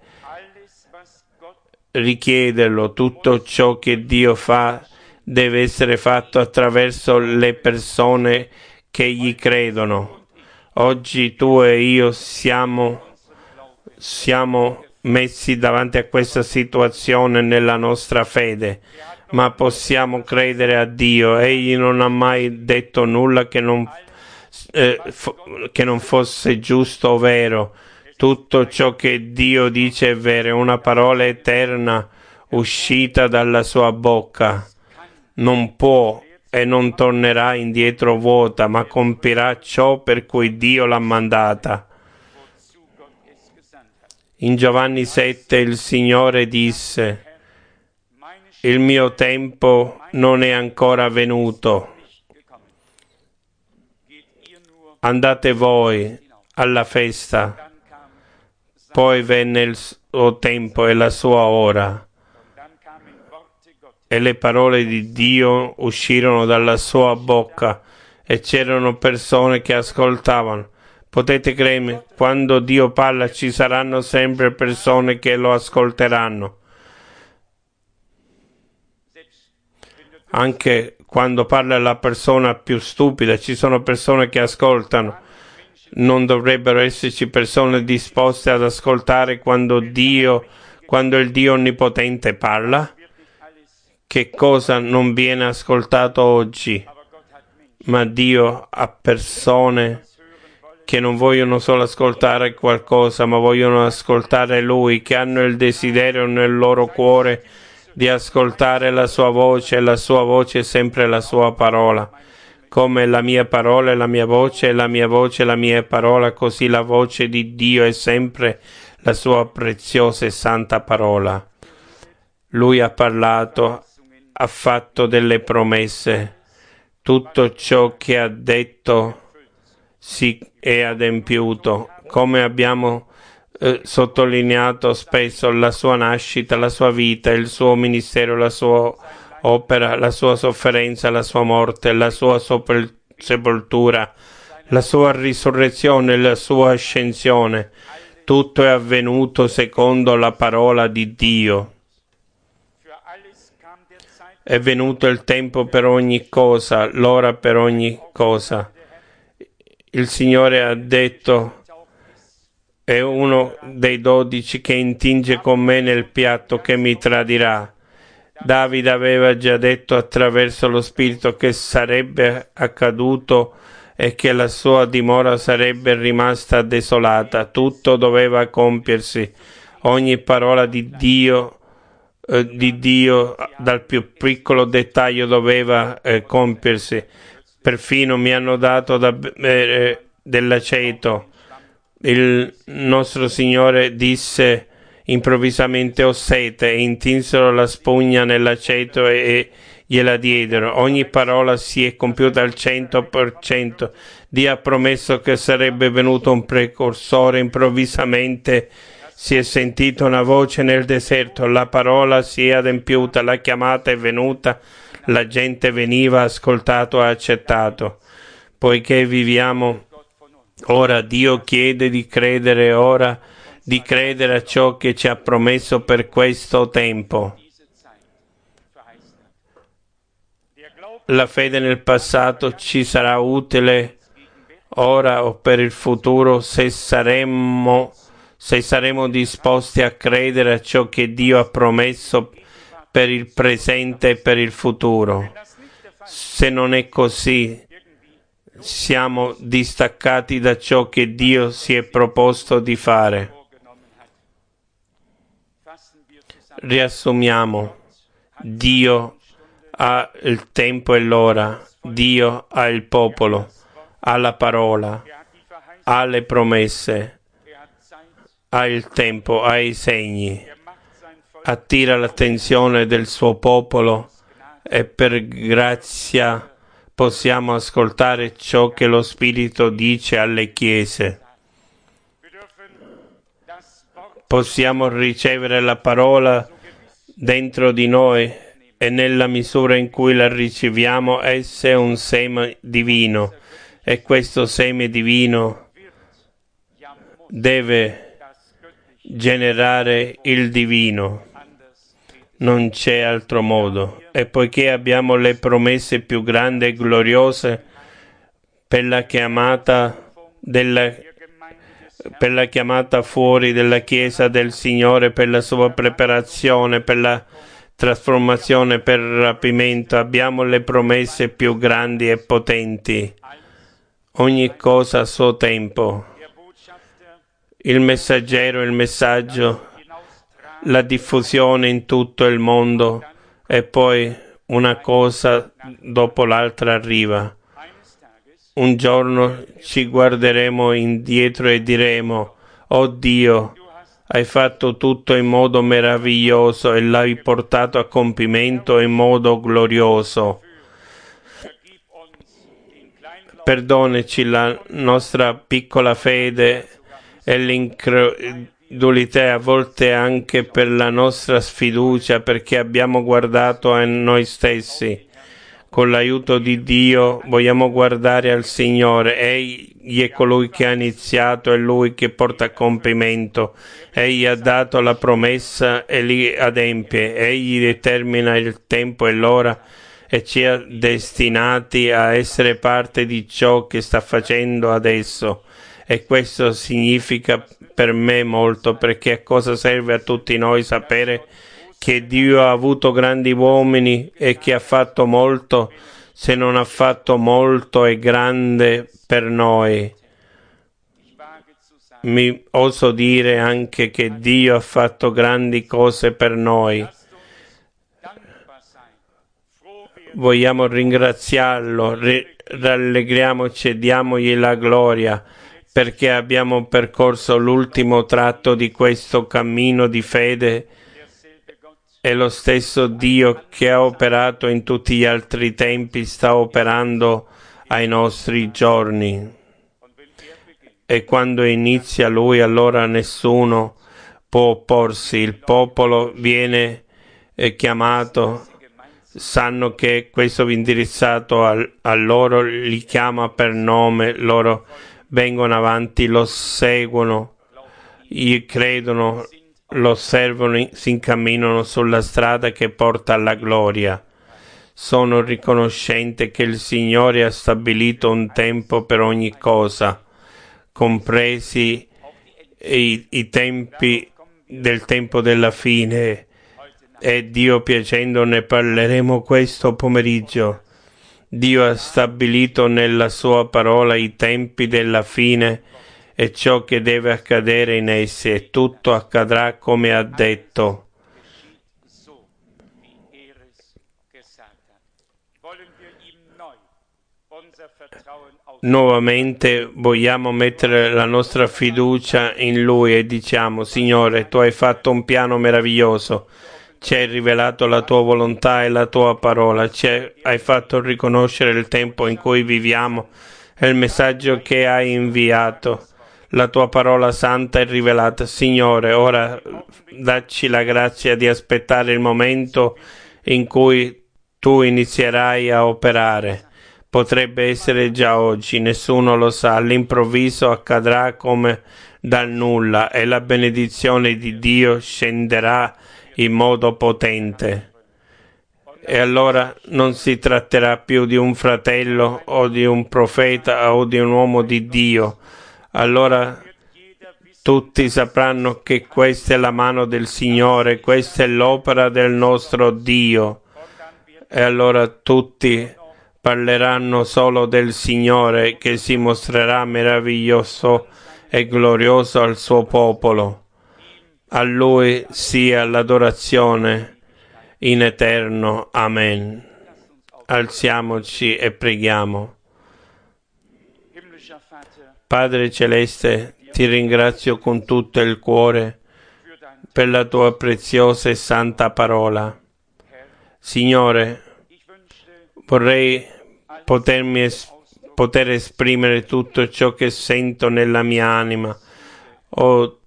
richiederlo. Tutto ciò che Dio fa deve essere fatto attraverso le persone che gli credono. Oggi tu e io siamo messi davanti a questa situazione nella nostra fede, ma possiamo credere a Dio. Egli non ha mai detto nulla che non fosse giusto o vero. Tutto ciò che Dio dice è vero, è una parola eterna uscita dalla sua bocca. Non può e non tornerà indietro vuota, ma compirà ciò per cui Dio l'ha mandata. In Giovanni 7 il Signore disse: il mio tempo non è ancora venuto. Andate voi alla festa. Poi venne il suo tempo e la sua ora. E le parole di Dio uscirono dalla sua bocca e c'erano persone che ascoltavano. Potete credermi, quando Dio parla ci saranno sempre persone che lo ascolteranno. Anche quando parla la persona più stupida, ci sono persone che ascoltano. Non dovrebbero esserci persone disposte ad ascoltare quando il Dio Onnipotente parla? Che cosa non viene ascoltato oggi? Ma Dio ha persone che non vogliono solo ascoltare qualcosa, ma vogliono ascoltare Lui, che hanno il desiderio nel loro cuore di ascoltare la sua voce, e la sua voce è sempre la sua parola. Come la mia parola è la mia voce, e la mia voce è la mia parola, così la voce di Dio è sempre la sua preziosa e santa parola. Lui ha parlato, ha fatto delle promesse. Tutto ciò che ha detto si è adempiuto. Come abbiamo sottolineato spesso, la sua nascita, la sua vita, il suo ministero, la sua opera, la sua sofferenza, la sua morte, la sua sepoltura, la sua risurrezione, la sua ascensione. Tutto è avvenuto secondo la parola di Dio. È venuto il tempo per ogni cosa, l'ora per ogni cosa. Il Signore ha detto: è uno dei 12 che intinge con me nel piatto che mi tradirà. Davide aveva già detto attraverso lo Spirito che sarebbe accaduto e che la sua dimora sarebbe rimasta desolata. Tutto doveva compiersi. Ogni parola di Dio dal più piccolo dettaglio doveva compiersi. Perfino mi hanno dato da bere dell'aceto. Il nostro Signore disse improvvisamente: ho sete, e intinsero la spugna nell'aceto e gliela diedero. Ogni parola si è compiuta al 100%. Dio ha promesso che sarebbe venuto un precursore. Improvvisamente si è sentita una voce nel deserto, la parola si è adempiuta, la chiamata è venuta, la gente veniva, ascoltato, ha accettato. Poiché viviamo ora, Dio chiede di credere ora, di credere a ciò che ci ha promesso per questo tempo. La fede nel passato ci sarà utile ora o per il futuro se saremo disposti a credere a ciò che Dio ha promesso per il presente e per il futuro. Se non è così, siamo distaccati da ciò che Dio si è proposto di fare. Riassumiamo: Dio ha il tempo e l'ora, Dio ha il popolo, ha la parola, ha le promesse, ha il tempo, ha i segni, attira l'attenzione del suo popolo e per grazia possiamo ascoltare ciò che lo Spirito dice alle chiese. Possiamo ricevere la parola dentro di noi e nella misura in cui la riceviamo essa è un seme divino e questo seme divino deve generare il divino. Non c'è altro modo. E poiché abbiamo le promesse più grandi e gloriose per la chiamata fuori della Chiesa del Signore, per la sua preparazione, per la trasformazione, per il rapimento, abbiamo le promesse più grandi e potenti. Ogni cosa a suo tempo. Il messaggero, il messaggio, la diffusione in tutto il mondo e poi una cosa dopo l'altra arriva. Un giorno ci guarderemo indietro e diremo: «Oh Dio, hai fatto tutto in modo meraviglioso e l'hai portato a compimento in modo glorioso». Perdonaci la nostra piccola fede e l'incredulità, a volte anche per la nostra sfiducia, perché abbiamo guardato a noi stessi. Con l'aiuto di Dio vogliamo guardare al Signore. Egli è colui che ha iniziato e Lui che porta a compimento. Egli ha dato la promessa e li adempie. Egli determina il tempo e l'ora e ci ha destinati a essere parte di ciò che sta facendo adesso. E questo significa per me molto, perché a cosa serve a tutti noi sapere che Dio ha avuto grandi uomini e che ha fatto molto, se non ha fatto molto e grande per noi. Mi oso dire anche che Dio ha fatto grandi cose per noi. Vogliamo ringraziarlo, rallegriamoci e diamogli la gloria, perché abbiamo percorso l'ultimo tratto di questo cammino di fede. E lo stesso Dio che ha operato in tutti gli altri tempi sta operando ai nostri giorni. E quando inizia Lui, allora nessuno può opporsi. Il popolo viene chiamato, sanno che questo è indirizzato a loro, li chiama per nome, loro vengono avanti, lo seguono, gli credono, lo osservano, si incamminano sulla strada che porta alla gloria. Sono riconoscente che il Signore ha stabilito un tempo per ogni cosa, compresi i tempi del tempo della fine, e Dio piacendo ne parleremo questo pomeriggio. Dio ha stabilito nella sua parola i tempi della fine e ciò che deve accadere in essi, e tutto accadrà come ha detto. Nuovamente vogliamo mettere la nostra fiducia in Lui e diciamo: Signore, Tu hai fatto un piano meraviglioso, ci hai rivelato la Tua volontà e la Tua parola, hai fatto riconoscere il tempo in cui viviamo e il messaggio che hai inviato. La Tua parola santa è rivelata. Signore, ora dacci la grazia di aspettare il momento in cui Tu inizierai a operare. Potrebbe essere già oggi, nessuno lo sa, all'improvviso accadrà come dal nulla e la benedizione di Dio scenderà in modo potente. E allora non si tratterà più di un fratello o di un profeta o di un uomo di Dio. Allora tutti sapranno che questa è la mano del Signore, questa è l'opera del nostro Dio. E allora tutti parleranno solo del Signore, che si mostrerà meraviglioso e glorioso al suo popolo. A Lui sia l'adorazione in eterno. Amen. Alziamoci e preghiamo. Padre Celeste, ti ringrazio con tutto il cuore per la tua preziosa e santa parola. Signore, vorrei poter esprimere tutto ciò che sento nella mia anima. Oh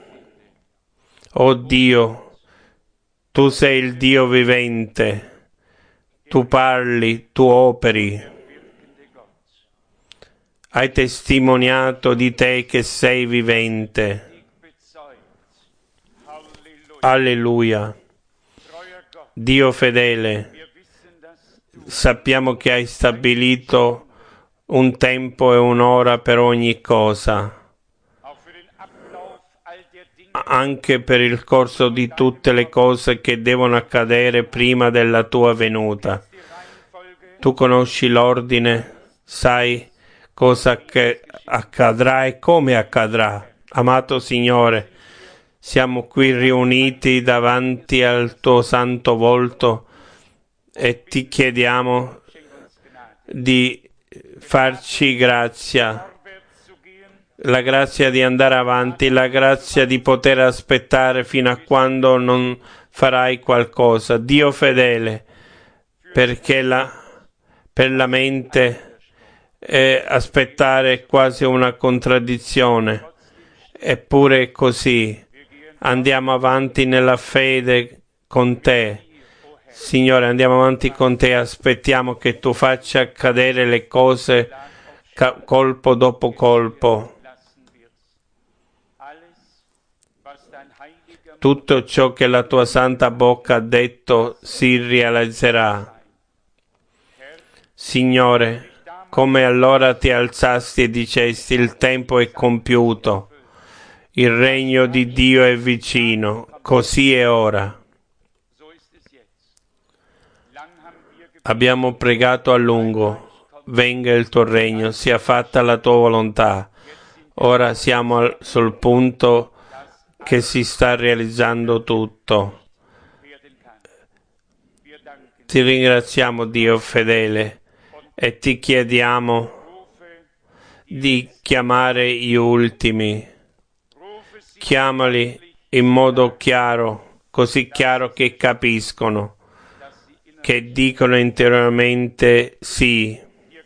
Dio, tu sei il Dio vivente, tu parli, tu operi. Hai testimoniato di te che sei vivente. Alleluia. Dio fedele, sappiamo che hai stabilito un tempo e un'ora per ogni cosa, anche per il corso di tutte le cose che devono accadere prima della tua venuta. Tu conosci l'ordine, sai cosa che accadrà e come accadrà. Amato Signore, siamo qui riuniti davanti al tuo santo volto e ti chiediamo di farci grazia, la grazia di andare avanti, la grazia di poter aspettare fino a quando non farai qualcosa. Dio fedele, perché per la mente aspettare è quasi una contraddizione, eppure è così. Andiamo avanti nella fede con te. Signore, andiamo avanti con te, aspettiamo che tu faccia accadere le cose colpo dopo colpo. Tutto ciò che la tua santa bocca ha detto si realizzerà. Signore, come allora ti alzasti e dicesti: il tempo è compiuto, il regno di Dio è vicino, così è ora. Abbiamo pregato a lungo: venga il tuo regno, sia fatta la tua volontà. Ora siamo sul punto che si sta realizzando tutto. Ti ringraziamo, Dio fedele, e ti chiediamo di chiamare gli ultimi. Chiamali in modo chiaro, così chiaro che capiscono, che dicono interiormente sì,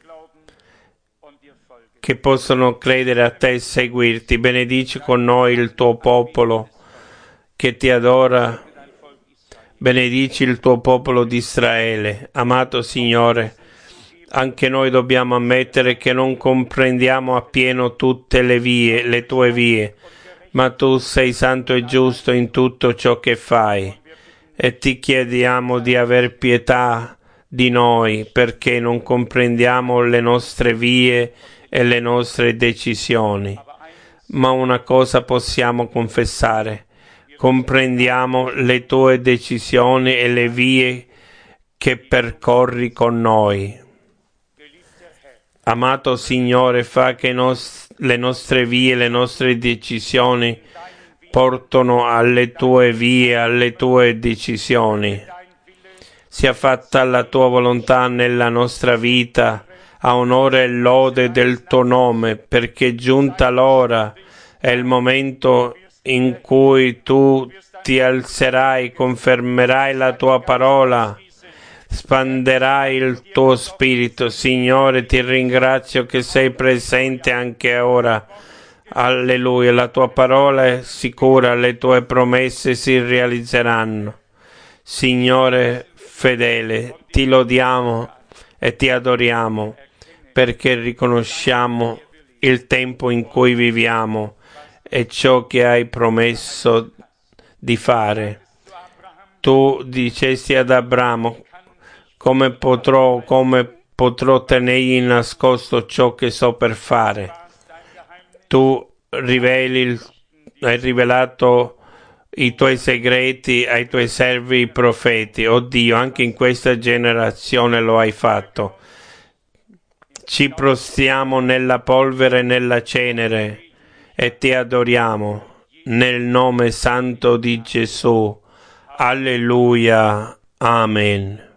che possono credere a te e seguirti. Benedici con noi il tuo popolo che ti adora. Benedici il tuo popolo di Israele. Amato Signore, anche noi dobbiamo ammettere che non comprendiamo appieno tutte le tue vie, ma tu sei santo e giusto in tutto ciò che fai, e ti chiediamo di aver pietà di noi, perché non comprendiamo le nostre vie e le nostre decisioni. Ma una cosa possiamo confessare: comprendiamo le tue decisioni e le vie che percorri con noi. Amato Signore, fa che le nostre vie, le nostre decisioni portano alle tue vie, alle tue decisioni. Sia fatta la tua volontà nella nostra vita, a onore e lode del tuo nome, perché è giunta l'ora, è il momento in cui tu ti alzerai, confermerai la tua parola, spanderai il tuo spirito. Signore, ti ringrazio che sei presente anche ora. Alleluia, la tua parola è sicura, le tue promesse si realizzeranno. Signore fedele, ti lodiamo e ti adoriamo, perché riconosciamo il tempo in cui viviamo e ciò che hai promesso di fare. Tu dicesti ad Abramo: come potrò tenergli nascosto ciò che so per fare? Tu hai rivelato i tuoi segreti ai tuoi servi i profeti. Oh Dio, anche in questa generazione lo hai fatto. Ci prostiamo nella polvere e nella cenere e ti adoriamo nel nome santo di Gesù. Alleluia. Amen.